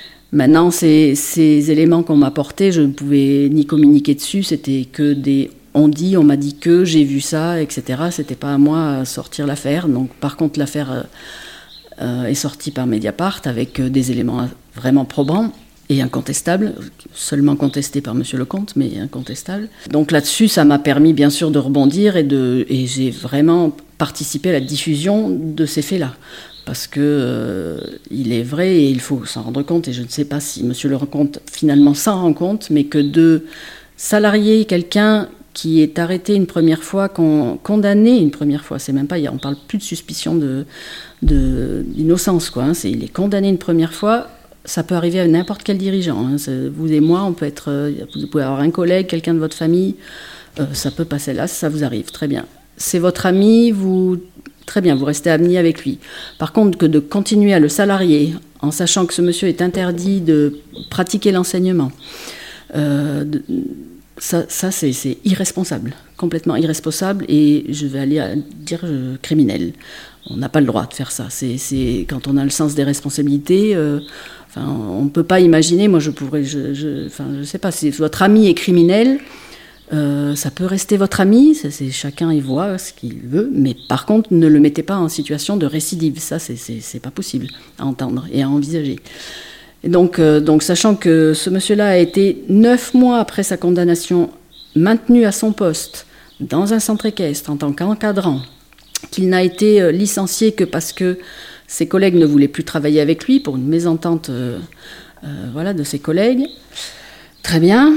Maintenant, ces, ces éléments qu'on m'a apportés, je ne pouvais ni communiquer dessus, c'était que des on dit, on m'a dit que, j'ai vu ça, et cetera. C'était pas à moi à sortir l'affaire. Donc, par contre, l'affaire euh, euh, est sortie par Mediapart avec euh, des éléments vraiment probants et incontestables, seulement contestés par Monsieur Lecomte, mais incontestables. Donc là-dessus, ça m'a permis bien sûr de rebondir et, de, et j'ai vraiment participé à la diffusion de ces faits-là. Parce que euh, il est vrai, et il faut s'en rendre compte, et je ne sais pas si Monsieur Lecomte finalement s'en rend compte, mais que de salarier quelqu'un qui est arrêté une première fois, con, condamné une première fois, c'est même pas, on parle plus de suspicion de, de, d'innocence, quoi, hein, c'est, il est condamné une première fois, ça peut arriver à n'importe quel dirigeant. Hein, vous et moi, on peut être, vous pouvez avoir un collègue, quelqu'un de votre famille, euh, ça peut passer là, ça vous arrive, très bien. C'est votre ami, vous... Très bien, vous restez amis avec lui. Par contre, que de continuer à le salarier, en sachant que ce monsieur est interdit de pratiquer l'enseignement, euh, de, ça, ça c'est, c'est irresponsable, complètement irresponsable, et je vais aller à dire euh, criminel. On n'a pas le droit de faire ça. C'est, c'est, quand on a le sens des responsabilités, euh, enfin, on ne peut pas imaginer, moi je pourrais, je, je, enfin, je sais pas, si votre ami est criminel, Euh, ça peut rester votre ami, ça, c'est, chacun y voit ce qu'il veut, mais par contre, ne le mettez pas en situation de récidive. Ça, c'est, c'est, c'est pas possible à entendre et à envisager. Et donc, euh, donc, sachant que ce monsieur-là a été neuf mois après sa condamnation maintenu à son poste dans un centre équestre en tant qu'encadrant, qu'il n'a été euh, licencié que parce que ses collègues ne voulaient plus travailler avec lui pour une mésentente euh, euh, voilà, de ses collègues. Très bien.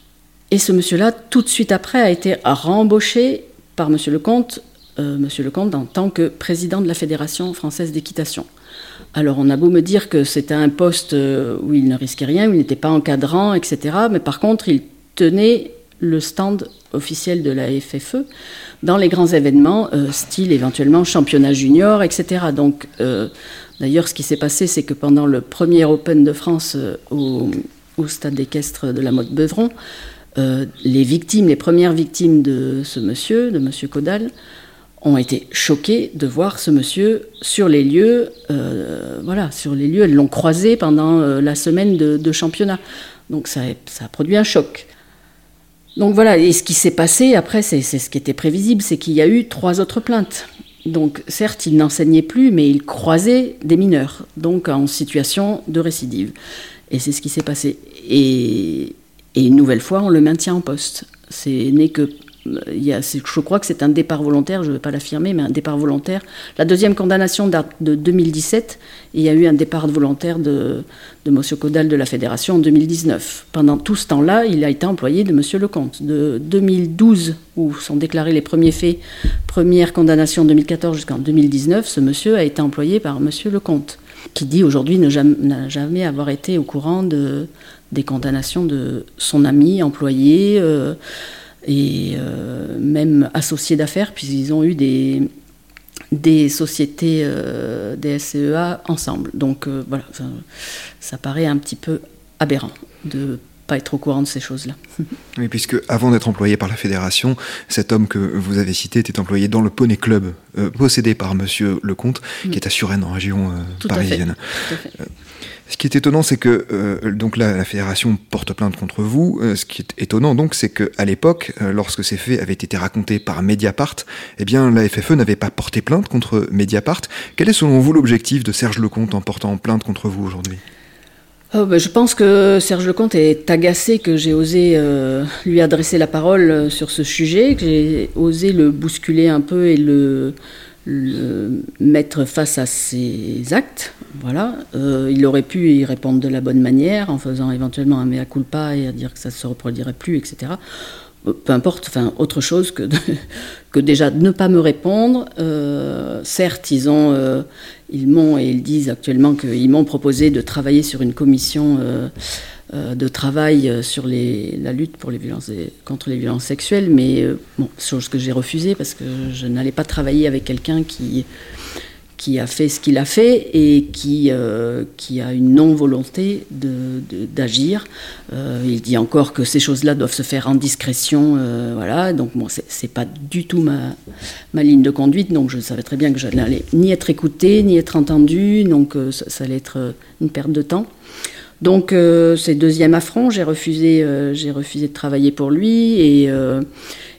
Et ce monsieur-là, tout de suite après, a été rembauché par Monsieur Lecomte, euh, Monsieur Lecomte en tant que président de la Fédération française d'équitation. Alors, on a beau me dire que c'était un poste où il ne risquait rien, où il n'était pas encadrant, et cetera. Mais par contre, il tenait le stand officiel de la F F E dans les grands événements, euh, style éventuellement championnat junior, et cetera. Donc, euh, d'ailleurs, ce qui s'est passé, c'est que pendant le premier Open de France euh, au, au stade équestre de la Motte-Beuvron, Euh, les victimes, les premières victimes de ce monsieur, de monsieur Caudal, ont été choquées de voir ce monsieur sur les lieux. Euh, voilà, sur les lieux, elles l'ont croisé pendant euh, la semaine de, de championnat. Donc ça, ça a produit un choc. Donc voilà, et ce qui s'est passé après, c'est, c'est ce qui était prévisible, c'est qu'il y a eu trois autres plaintes. Donc certes, il n'enseignait plus, mais il croisait des mineurs, donc en situation de récidive. Et c'est ce qui s'est passé. Et... Et une nouvelle fois, on le maintient en poste. C'est né que, il y a, c'est, je crois que c'est un départ volontaire, je ne vais pas l'affirmer, mais un départ volontaire. La deuxième condamnation date de deux mille dix-sept, et il y a eu un départ volontaire de, de M. Caudal de la Fédération en deux mille dix-neuf. Pendant tout ce temps-là, il a été employé de M. Lecomte. De deux mille douze, où sont déclarés les premiers faits, première condamnation en deux mille quatorze jusqu'en deux mille dix-neuf, ce monsieur a été employé par M. Lecomte, qui dit aujourd'hui ne jamais, n'a jamais avoir été au courant de... des condamnations de son ami, employé euh, et euh, même associé d'affaires, puisqu'ils ont eu des, des sociétés, euh, des S C E A ensemble. Donc euh, voilà, ça, ça paraît un petit peu aberrant de pas être au courant de ces choses-là. Oui, puisque avant d'être employé par la Fédération, cet homme que vous avez cité était employé dans le Poney Club, euh, possédé par Monsieur Lecomte, mmh. qui est à Suresnes, en région euh, Tout parisienne. À fait. Tout à fait. Euh, Ce qui est étonnant, c'est que euh, donc là, la fédération porte plainte contre vous. Euh, ce qui est étonnant, donc, c'est qu'à l'époque, euh, lorsque ces faits avaient été racontés par Mediapart, eh bien, la F F E n'avait pas porté plainte contre Mediapart. Quel est, selon vous, l'objectif de Serge Lecomte en portant plainte contre vous aujourd'hui ? Oh, ben, je pense que Serge Lecomte est agacé que j'ai osé euh, lui adresser la parole sur ce sujet, que j'ai osé le bousculer un peu et le... le mettre face à ses actes, voilà. Euh, il aurait pu y répondre de la bonne manière, en faisant éventuellement un mea culpa et à dire que ça ne se reproduirait plus, et cetera. Peu importe, enfin, autre chose que, de, que déjà de ne pas me répondre. Euh, certes, ils, ont, euh, ils m'ont, et ils disent actuellement qu'ils m'ont proposé de travailler sur une commission euh, euh, de travail sur les, la lutte pour les violences, contre les violences sexuelles, mais euh, bon, chose que j'ai refusée parce que je n'allais pas travailler avec quelqu'un qui, qui a fait ce qu'il a fait et qui, euh, qui a une non-volonté de, de, d'agir. Euh, il dit encore que ces choses-là doivent se faire en discrétion, euh, voilà, donc bon, c'est, c'est pas du tout ma, ma ligne de conduite, donc je savais très bien que je n'allais ni être écoutée, ni être entendue, donc euh, ça, ça allait être une perte de temps. Donc euh, c'est deuxième affront, j'ai refusé, euh, j'ai refusé de travailler pour lui et, euh,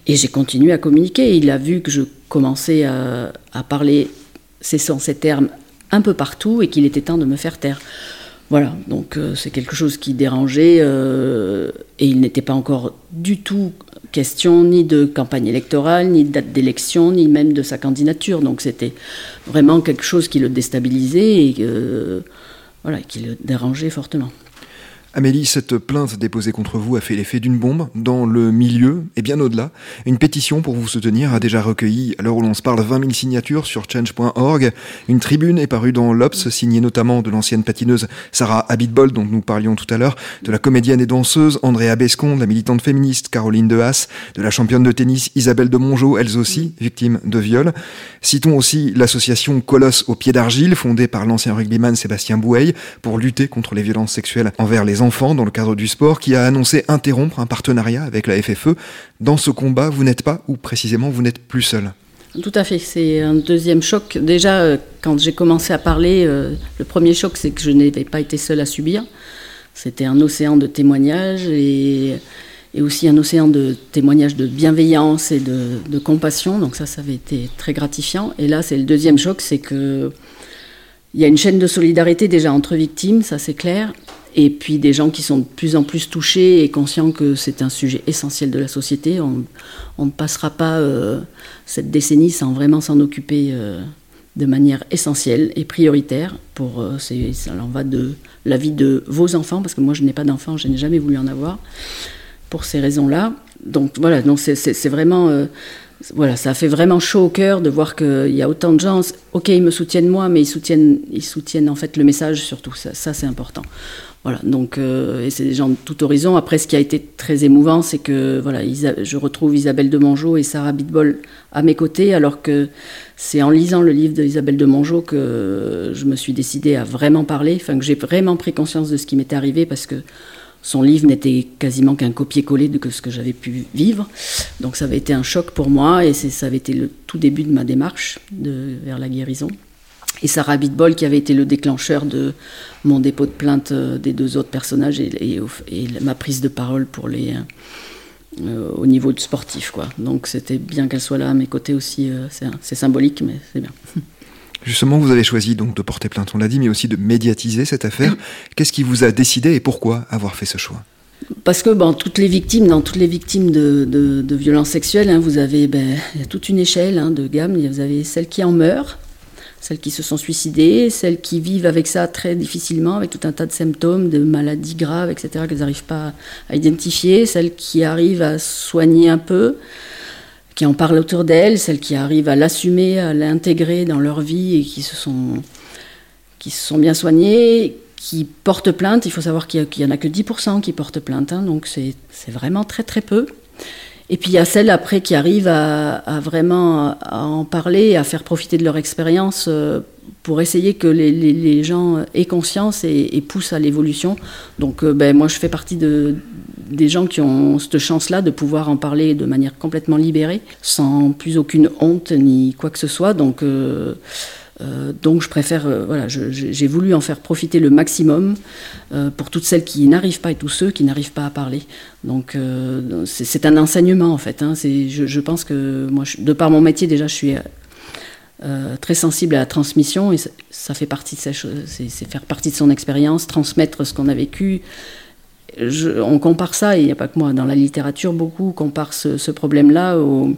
Et j'ai continué à communiquer. Il a vu que je commençais à, à parler cessant ces termes un peu partout et qu'il était temps de me faire taire. Voilà, donc euh, c'est quelque chose qui dérangeait euh, et il n'était pas encore du tout question ni de campagne électorale, ni de date d'élection, ni même de sa candidature. Donc c'était vraiment quelque chose qui le déstabilisait et euh, voilà, qui le dérangeait fortement. Amélie, cette plainte déposée contre vous a fait l'effet d'une bombe dans le milieu et bien au-delà. Une pétition pour vous soutenir a déjà recueilli, à l'heure où l'on se parle, vingt mille signatures sur change point org. Une tribune est parue dans l'Obs, signée notamment de l'ancienne patineuse Sarah Abitbol, dont nous parlions tout à l'heure, de la comédienne et danseuse Andrea Bescon, de la militante féministe Caroline Dehaas, de la championne de tennis Isabelle de Mongeau, elles aussi victimes de viol. Citons aussi l'association Colosse au pied d'argile, fondée par l'ancien rugbyman Sébastien Boueil, pour lutter contre les violences sexuelles envers les enfants dans le cadre du sport, qui a annoncé interrompre un partenariat avec la F F E. Dans ce combat, vous n'êtes pas, ou précisément vous n'êtes plus seul. Tout à fait, c'est un deuxième choc. Déjà, euh, quand j'ai commencé à parler, euh, le premier choc, c'est que je n'avais pas été seule à subir. C'était un océan de témoignages et, et aussi un océan de témoignages de bienveillance et de, de compassion. Donc ça, ça avait été très gratifiant. Et là, c'est le deuxième choc, c'est que il y a une chaîne de solidarité déjà entre victimes, ça c'est clair. Et puis des gens qui sont de plus en plus touchés et conscients que c'est un sujet essentiel de la société. On, on ne passera pas euh, cette décennie sans vraiment s'en occuper euh, de manière essentielle et prioritaire. Pour, euh, c'est, ça en va de la vie de vos enfants, parce que moi je n'ai pas d'enfants, je n'ai jamais voulu en avoir, pour ces raisons-là. Donc voilà, donc c'est, c'est, c'est vraiment... Euh, Voilà, ça fait vraiment chaud au cœur de voir qu'il y a autant de gens. Ok, ils me soutiennent moi, mais ils soutiennent, ils soutiennent en fait le message surtout. Ça, ça c'est important. Voilà, donc euh, et c'est des gens de tout horizon. Après, ce qui a été très émouvant, c'est que voilà, Isa- je retrouve Isabelle de Mongeau et Sarah Abitbol à mes côtés, alors que c'est en lisant le livre d'Isabelle de Mongeau que je me suis décidée à vraiment parler, enfin que j'ai vraiment pris conscience de ce qui m'était arrivé, parce que son livre n'était quasiment qu'un copier-coller de ce que j'avais pu vivre. Donc ça avait été un choc pour moi et c'est, ça avait été le tout début de ma démarche de, vers la guérison. Et Sarah Abitbol qui avait été le déclencheur de mon dépôt de plainte des deux autres personnages et, et, et ma prise de parole pour les, euh, au niveau du sportif, quoi. Donc c'était bien qu'elle soit là à mes côtés aussi. Euh, c'est, c'est symbolique, mais c'est bien. Justement, vous avez choisi donc de porter plainte, on l'a dit, mais aussi de médiatiser cette affaire. Qu'est-ce qui vous a décidé et pourquoi avoir fait ce choix ? Parce que bon, toutes les victimes, dans toutes les victimes de, de, de violences sexuelles, hein, vous avez ben, il y a toute une échelle hein, de gamme. Vous avez celles qui en meurent, celles qui se sont suicidées, celles qui vivent avec ça très difficilement, avec tout un tas de symptômes, de maladies graves, et cetera, qu'elles n'arrivent pas à identifier, celles qui arrivent à soigner un peu, qui en parlent autour d'elles, celles qui arrivent à l'assumer, à l'intégrer dans leur vie et qui se sont, qui se sont bien soignées, qui portent plainte. Il faut savoir qu'il n'y en a que dix pour cent qui portent plainte, hein, donc c'est, c'est vraiment très très peu. Et puis il y a celles après qui arrivent à, à vraiment à en parler, à faire profiter de leur expérience euh, pour essayer que les, les, les gens aient conscience et, et poussent à l'évolution. Donc euh, ben, moi je fais partie de, des gens qui ont cette chance-là de pouvoir en parler de manière complètement libérée, sans plus aucune honte ni quoi que ce soit. Donc, euh, euh, donc je préfère, euh, voilà, je, j'ai voulu en faire profiter le maximum euh, pour toutes celles qui n'arrivent pas et tous ceux qui n'arrivent pas à parler. Donc euh, c'est, c'est un enseignement en fait. Hein. C'est, je, je pense que moi, je, de par mon métier déjà, je suis euh, très sensible à la transmission et ça, ça fait partie de ces choses, c'est, c'est faire partie de son expérience, transmettre ce qu'on a vécu. Je, on compare ça, et il n'y a pas que moi, dans la littérature, beaucoup comparent ce, ce problème-là au,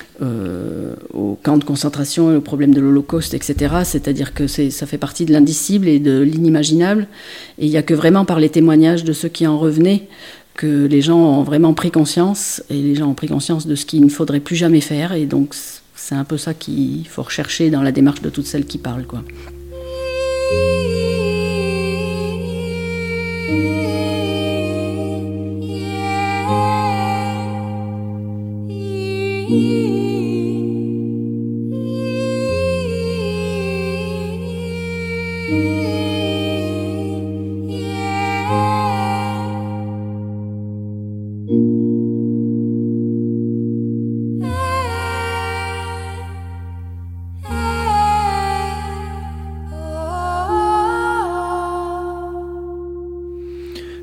euh, au camp de concentration et au problème de l'Holocauste, et cetera. C'est-à-dire que c'est, ça fait partie de l'indicible et de l'inimaginable. Et il n'y a que vraiment par les témoignages de ceux qui en revenaient que les gens ont vraiment pris conscience, et les gens ont pris conscience de ce qu'il ne faudrait plus jamais faire. Et donc, c'est un peu ça qu'il faut rechercher dans la démarche de toutes celles qui parlent, quoi.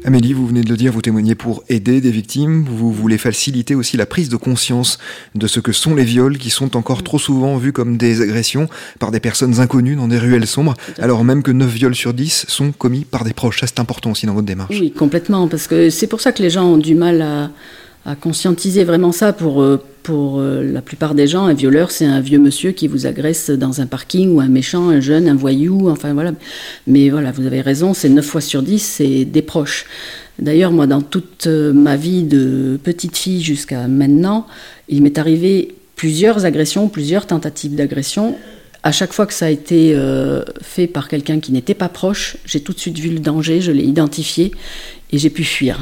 Amélie, vous venez de le dire, vous témoignez pour aider des victimes, vous voulez faciliter aussi la prise de conscience de ce que sont les viols, qui sont encore trop souvent vus comme des agressions par des personnes inconnues dans des ruelles sombres, alors même que neuf viols sur dix sont commis par des proches. Ça, c'est important aussi dans votre démarche. Oui, complètement, parce que c'est pour ça que les gens ont du mal à, à conscientiser vraiment ça. Pour, pour la plupart des gens, un violeur, c'est un vieux monsieur qui vous agresse dans un parking, ou un méchant, un jeune, un voyou, enfin voilà. Mais voilà, vous avez raison, c'est neuf fois sur dix, c'est des proches. D'ailleurs, moi, dans toute ma vie de petite fille jusqu'à maintenant, il m'est arrivé plusieurs agressions, plusieurs tentatives d'agression. À chaque fois que ça a été euh, fait par quelqu'un qui n'était pas proche, j'ai tout de suite vu le danger, je l'ai identifié et j'ai pu fuir.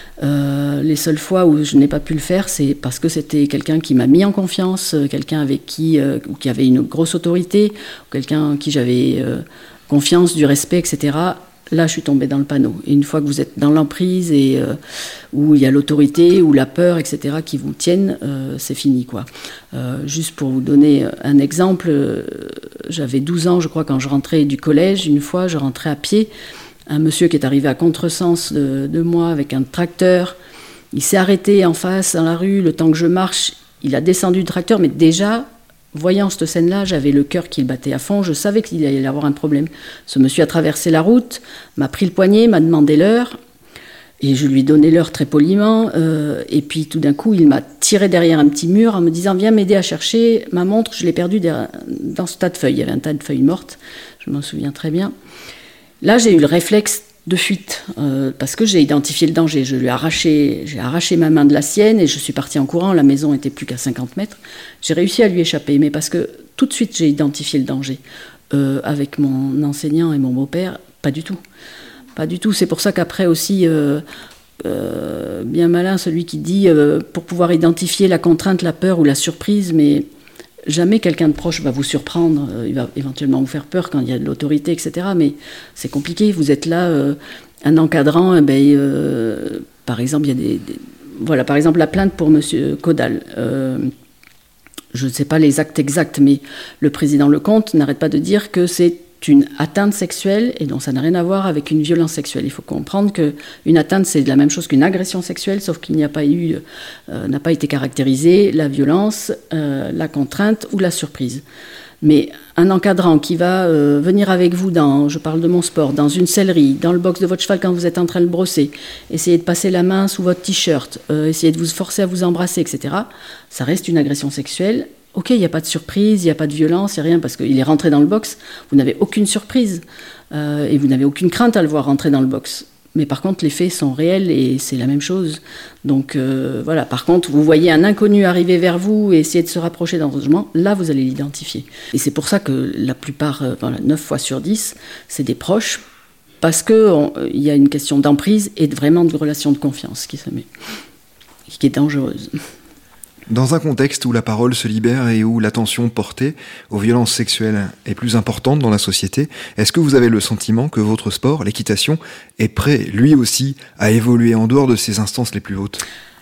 Euh, les seules fois où je n'ai pas pu le faire, c'est parce que c'était quelqu'un qui m'a mis en confiance, quelqu'un avec qui, euh, qui avait une grosse autorité, quelqu'un en qui j'avais euh, confiance, du respect, et cetera. Là, je suis tombée dans le panneau. Et une fois que vous êtes dans l'emprise et euh, où il y a l'autorité, ou la peur, et cetera, qui vous tiennent, euh, c'est fini, quoi. Euh, juste pour vous donner un exemple, euh, j'avais douze ans, je crois, quand je rentrais du collège. Une fois, je rentrais à pied. Un monsieur qui est arrivé à contresens de, de moi avec un tracteur. Il s'est arrêté en face, dans la rue, le temps que je marche. Il a descendu le tracteur, mais déjà... Voyant cette scène-là, j'avais le cœur qui battait à fond, je savais qu'il allait y avoir un problème. Ce monsieur a traversé la route, m'a pris le poignet, m'a demandé l'heure, et je lui ai donné l'heure très poliment, euh, et puis tout d'un coup, il m'a tiré derrière un petit mur en me disant « Viens m'aider à chercher ma montre, je l'ai perdue dans ce tas de feuilles ». Il y avait un tas de feuilles mortes, je m'en souviens très bien. Là, j'ai eu le réflexe de fuite, euh, parce que j'ai identifié le danger. Je lui ai arraché, j'ai arraché ma main de la sienne et je suis partie en courant. La maison était plus qu'à cinquante mètres. J'ai réussi à lui échapper, mais parce que tout de suite j'ai identifié le danger. Euh, avec mon enseignant et mon beau-père, pas du tout. Pas du tout. C'est pour ça qu'après aussi, euh, euh, bien malin celui qui dit euh, pour pouvoir identifier la contrainte, la peur ou la surprise, mais jamais quelqu'un de proche va vous surprendre, euh, il va éventuellement vous faire peur quand il y a de l'autorité, et cetera. Mais c'est compliqué, vous êtes là, euh, un encadrant, eh ben, euh, par exemple, il y a des, des... Voilà, par exemple, la plainte pour M. Caudal. Euh, je ne sais pas les actes exacts, mais le président Lecomte n'arrête pas de dire que c'est une atteinte sexuelle, et donc ça n'a rien à voir avec une violence sexuelle. Il faut comprendre qu'une atteinte, c'est la même chose qu'une agression sexuelle, sauf qu'il n'y a pas eu, euh, n'a pas été caractérisé la violence, euh, la contrainte ou la surprise. Mais un encadrant qui va euh, venir avec vous dans, je parle de mon sport, dans une sellerie, dans le box de votre cheval quand vous êtes en train de le brosser, essayer de passer la main sous votre t-shirt, euh, essayer de vous forcer à vous embrasser, et cetera, ça reste une agression sexuelle. Ok, il n'y a pas de surprise, il n'y a pas de violence, il n'y a rien, parce qu'il est rentré dans le box, vous n'avez aucune surprise, euh, et vous n'avez aucune crainte à le voir rentrer dans le box. Mais par contre, les faits sont réels et c'est la même chose. Donc euh, voilà, par contre, vous voyez un inconnu arriver vers vous et essayer de se rapprocher dans votre logement, là, vous allez l'identifier. Et c'est pour ça que la plupart, euh, voilà, neuf fois sur dix, c'est des proches, parce qu'il y a une question d'emprise et de, vraiment de relation de confiance qui se met, qui est dangereuse. Dans un contexte où la parole se libère et où l'attention portée aux violences sexuelles est plus importante dans la société, est-ce que vous avez le sentiment que votre sport, l'équitation, est prêt, lui aussi, à évoluer en dehors de ses instances les plus hautes ?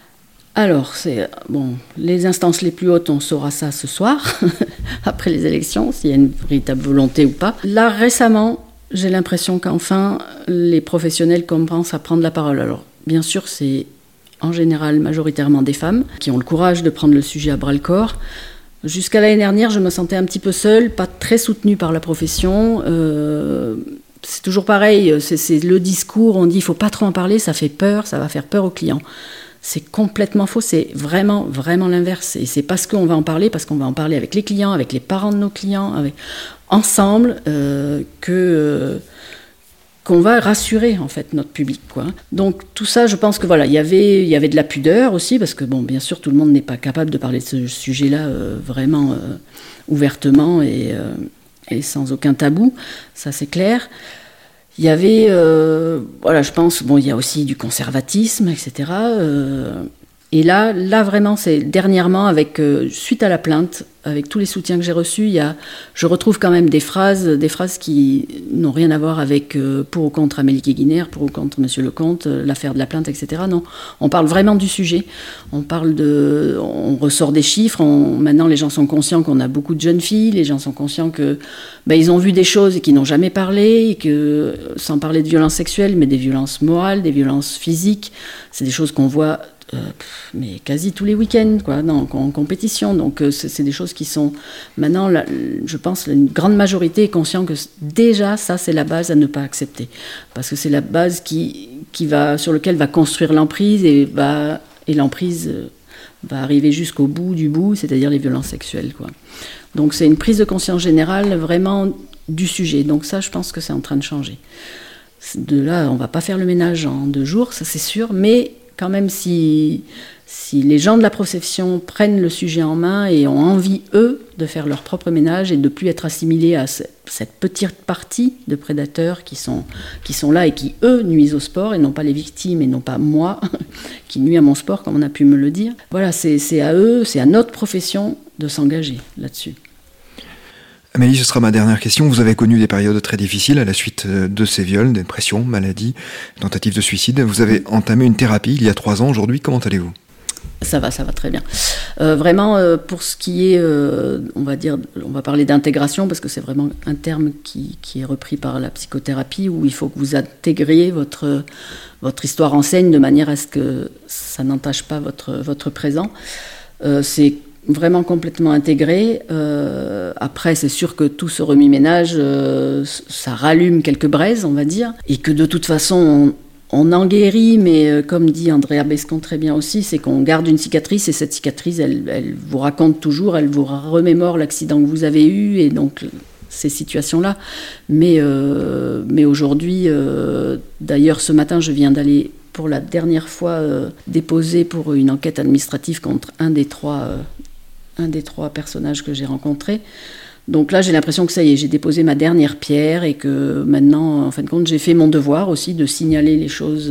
Alors, c'est, bon, les instances les plus hautes, on saura ça ce soir, après les élections, s'il y a une véritable volonté ou pas. Là, récemment, j'ai l'impression qu'enfin, les professionnels commencent à prendre la parole. Alors, bien sûr, c'est en général majoritairement des femmes, qui ont le courage de prendre le sujet à bras-le-corps. Jusqu'à l'année dernière, je me sentais un petit peu seule, pas très soutenue par la profession. Euh, c'est toujours pareil, c'est, c'est le discours, on dit il ne faut pas trop en parler, ça fait peur, ça va faire peur aux clients. C'est complètement faux, c'est vraiment, vraiment l'inverse. Et c'est parce qu'on va en parler, parce qu'on va en parler avec les clients, avec les parents de nos clients, avec, ensemble, euh, que... Euh, qu'on va rassurer en fait notre public, quoi. Donc tout ça, je pense que voilà, il y avait il y avait de la pudeur aussi, parce que bon, bien sûr, tout le monde n'est pas capable de parler de ce sujet-là euh, vraiment euh, ouvertement et, euh, et sans aucun tabou, ça c'est clair. Il y avait, euh, voilà, je pense, bon, il y a aussi du conservatisme, et cetera. Euh, et là, là vraiment, c'est dernièrement avec euh, suite à la plainte, avec tous les soutiens que j'ai reçus, il y a, je retrouve quand même des phrases, des phrases qui n'ont rien à voir avec euh, pour ou contre Amélie Guéguiner, pour ou contre Monsieur Lecomte, euh, l'affaire de la plainte, et cetera. Non, on parle vraiment du sujet. On parle de, on ressort des chiffres. On, maintenant, les gens sont conscients qu'on a beaucoup de jeunes filles. Les gens sont conscients que, ben, ils ont vu des choses et qu'ils n'ont jamais parlé, et que, sans parler de violences sexuelles, mais des violences morales, des violences physiques, c'est des choses qu'on voit. Euh, mais quasi tous les week-ends, quoi, non, en compétition. Donc, euh, c'est, c'est des choses qui sont... Maintenant, la, je pense une grande majorité est consciente que déjà, ça, c'est la base à ne pas accepter. Parce que c'est la base qui, qui va, sur laquelle va construire l'emprise, et, va, et l'emprise euh, va arriver jusqu'au bout du bout, c'est-à-dire les violences sexuelles, quoi. Donc, c'est une prise de conscience générale vraiment du sujet. Donc ça, je pense que c'est en train de changer. De là, on ne va pas faire le ménage en deux jours, ça c'est sûr, mais... Quand même, si, si les gens de la profession prennent le sujet en main et ont envie, eux, de faire leur propre ménage et de ne plus être assimilés à ce, cette petite partie de prédateurs qui sont, qui sont là et qui, eux, nuisent au sport, et non pas les victimes et non pas moi, qui nuis à mon sport, comme on a pu me le dire. Voilà, c'est, c'est à eux, c'est à notre profession de s'engager là-dessus. Amélie, ce sera ma dernière question. Vous avez connu des périodes très difficiles à la suite de ces viols, dépression, maladie, tentative de suicide. Vous avez entamé une thérapie il y a trois ans. Aujourd'hui, comment allez-vous ? Ça va, ça va très bien. Euh, vraiment, euh, pour ce qui est, euh, on va dire, on va parler d'intégration, parce que c'est vraiment un terme qui, qui est repris par la psychothérapie, où il faut que vous intégriez votre, votre histoire en scène de manière à ce que ça n'entache pas votre, votre présent. Euh, c'est vraiment complètement intégré. Euh, après, c'est sûr que tout ce remue-ménage, euh, ça rallume quelques braises, on va dire, et que de toute façon, on, on en guérit, mais euh, comme dit Andrea Bescon très bien aussi, c'est qu'on garde une cicatrice, et cette cicatrice, elle, elle vous raconte toujours, elle vous remémore l'accident que vous avez eu, et donc ces situations-là. Mais, euh, mais aujourd'hui, euh, d'ailleurs, ce matin, je viens d'aller pour la dernière fois euh, déposer pour une enquête administrative contre un des trois... Euh, un des trois personnages que j'ai rencontrés. Donc là, j'ai l'impression que ça y est, j'ai déposé ma dernière pierre, et que maintenant, en fin de compte, j'ai fait mon devoir aussi de signaler les choses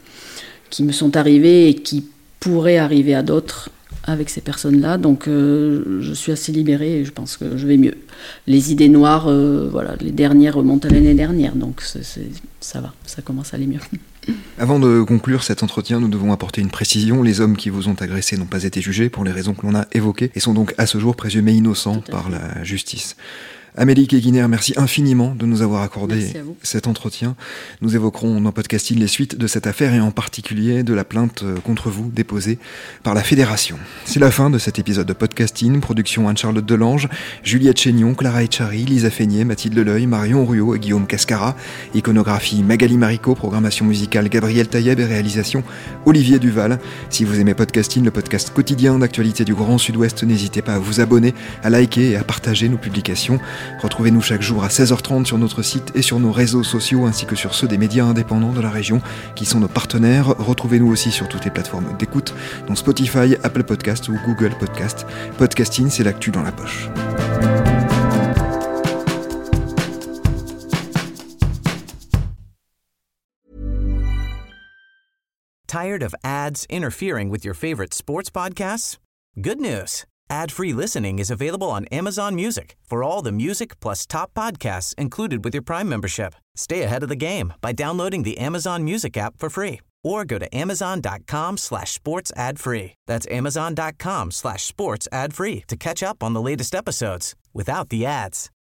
qui me sont arrivées et qui pourraient arriver à d'autres avec ces personnes-là. Donc euh, je suis assez libérée et je pense que je vais mieux. Les idées noires, euh, voilà, les dernières remontent à l'année dernière, donc c'est, c'est, ça va, ça commence à aller mieux. Avant de conclure cet entretien, nous devons apporter une précision. Les hommes qui vous ont agressé n'ont pas été jugés pour les raisons que l'on a évoquées et sont donc à ce jour présumés innocents par la justice. Amélie Guéguiner, merci infiniment de nous avoir accordé cet entretien. Nous évoquerons dans Podcasting les suites de cette affaire, et en particulier de la plainte contre vous déposée par la Fédération. C'est la fin de cet épisode de Podcasting. Production Anne-Charlotte Delange, Juliette Chénion, Clara Echari, Lisa Feignet, Mathilde Leleuil, Marion Ruot et Guillaume Cascara. Iconographie Magali Marico, programmation musicale Gabriel Taïeb et réalisation Olivier Duval. Si vous aimez Podcasting, le podcast quotidien d'actualité du Grand Sud-Ouest, n'hésitez pas à vous abonner, à liker et à partager nos publications. Retrouvez-nous chaque jour à seize heures trente sur notre site et sur nos réseaux sociaux, ainsi que sur ceux des médias indépendants de la région qui sont nos partenaires. Retrouvez-nous aussi sur toutes les plateformes d'écoute, dont Spotify, Apple Podcast ou Google Podcast. Podcasting, c'est l'actu dans la poche. Tired of ads interfering with your favorite sports podcasts? Good news. Ad-free listening is available on Amazon Music for all the music plus top podcasts included with your Prime membership. Stay ahead of the game by downloading the Amazon Music app for free, or go to amazon.com slash sports ad free. That's amazon.com slash sports ad free to catch up on the latest episodes without the ads.